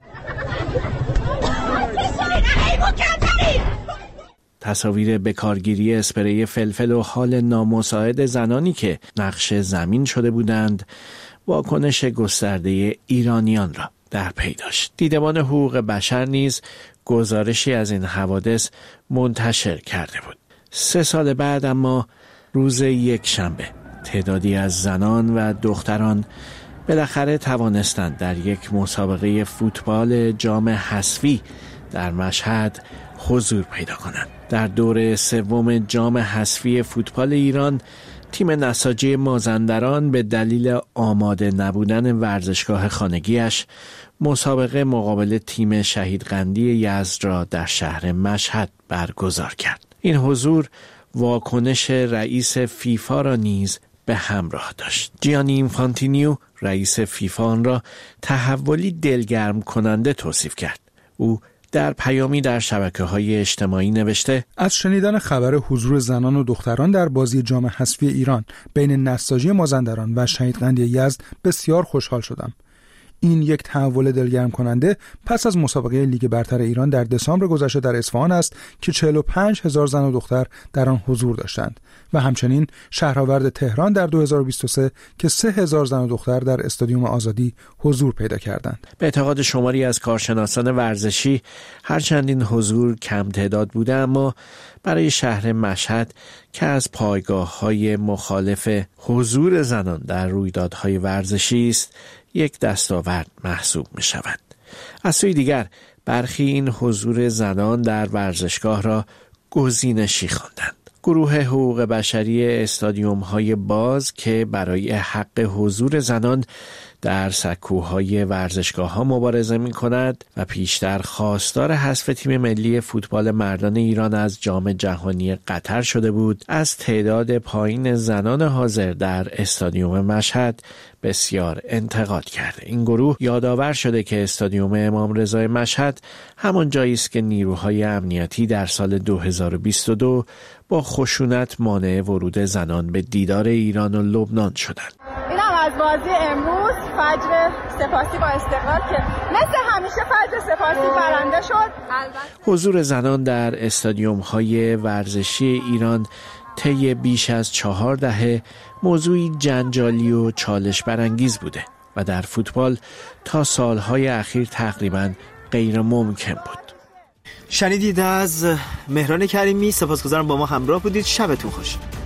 تصاویر بکارگیری اسپری فلفل و حال نامساعد زنانی که نقش زمین شده بودند واکنش گسترده ایرانیان را در پی داشت. دیدبان حقوق بشر نیز گزارشی از این حوادث منتشر کرده بود. 3 سال بعد اما روز یکشنبه تعدادی از زنان و دختران بالاخره توانستند در یک مسابقه فوتبال جام حذفی در مشهد حضور پیدا کنند. در دور 3 جام حذفی فوتبال ایران تیم نساجی مازندران به دلیل آماده نبودن ورزشگاه خانگیش مسابقه مقابل تیم شهیدقندی یزد را در شهر مشهد برگزار کرد. این حضور واکنش رئیس فیفا را نیز به همراه داشت. جیانی اینفانتینیو رئیس فیفا آن را تحولی دلگرم کننده توصیف کرد. او در پیامی در شبکه‌های اجتماعی نوشته: از شنیدن خبر حضور زنان و دختران در بازی جام حذفی ایران بین نساجی مازندران و شهیدقندی یزد بسیار خوشحال شدم. این یک تحول دلگرم کننده پس از مسابقه لیگ برتر ایران در دسامبر گذشته در اصفهان است که 45,000 زن و دختر در آن حضور داشتند و همچنین شهرآورد تهران در 2023 که 3,000 زن و دختر در استادیوم آزادی حضور پیدا کردند. به اعتقاد شماری از کارشناسان ورزشی هرچند این حضور کم تعداد بوده، اما برای شهر مشهد که از پایگاه‌های مخالف حضور زنان در رویدادهای ورزشی است، یک دستاورد محسوب می‌شود. از سوی دیگر برخی این حضور زنان در ورزشگاه را گزینشی خواندند. گروه حقوق بشری استادیوم‌های باز که برای حق حضور زنان در سکوهای ورزشگاه‌ها مبارزه می‌کند و پیشتر خواستار حذف تیم ملی فوتبال مردان ایران از جام جهانی قطر شده بود، از تعداد پایین زنان حاضر در استادیوم مشهد بسیار انتقاد کرده. این گروه یادآور شده که استادیوم امام رضا مشهد همان جایی است که نیروهای امنیتی در سال 2022 با خشونت مانع ورود زنان به دیدار ایران و لبنان شدند. اینم از بازی امروز فجر سپاسی با استقلال که مثل همیشه فجر سپاسی برنده شد. حضور زنان در استادیوم‌های ورزشی ایران طی بیش از 4 دهه موضوعی جنجالی و چالش برانگیز بوده و در فوتبال تا سالهای اخیر تقریباً غیر ممکن بود. شنیدید از مهران کریمی. سپاسگزارم با ما همراه بودید. شبتون خوش.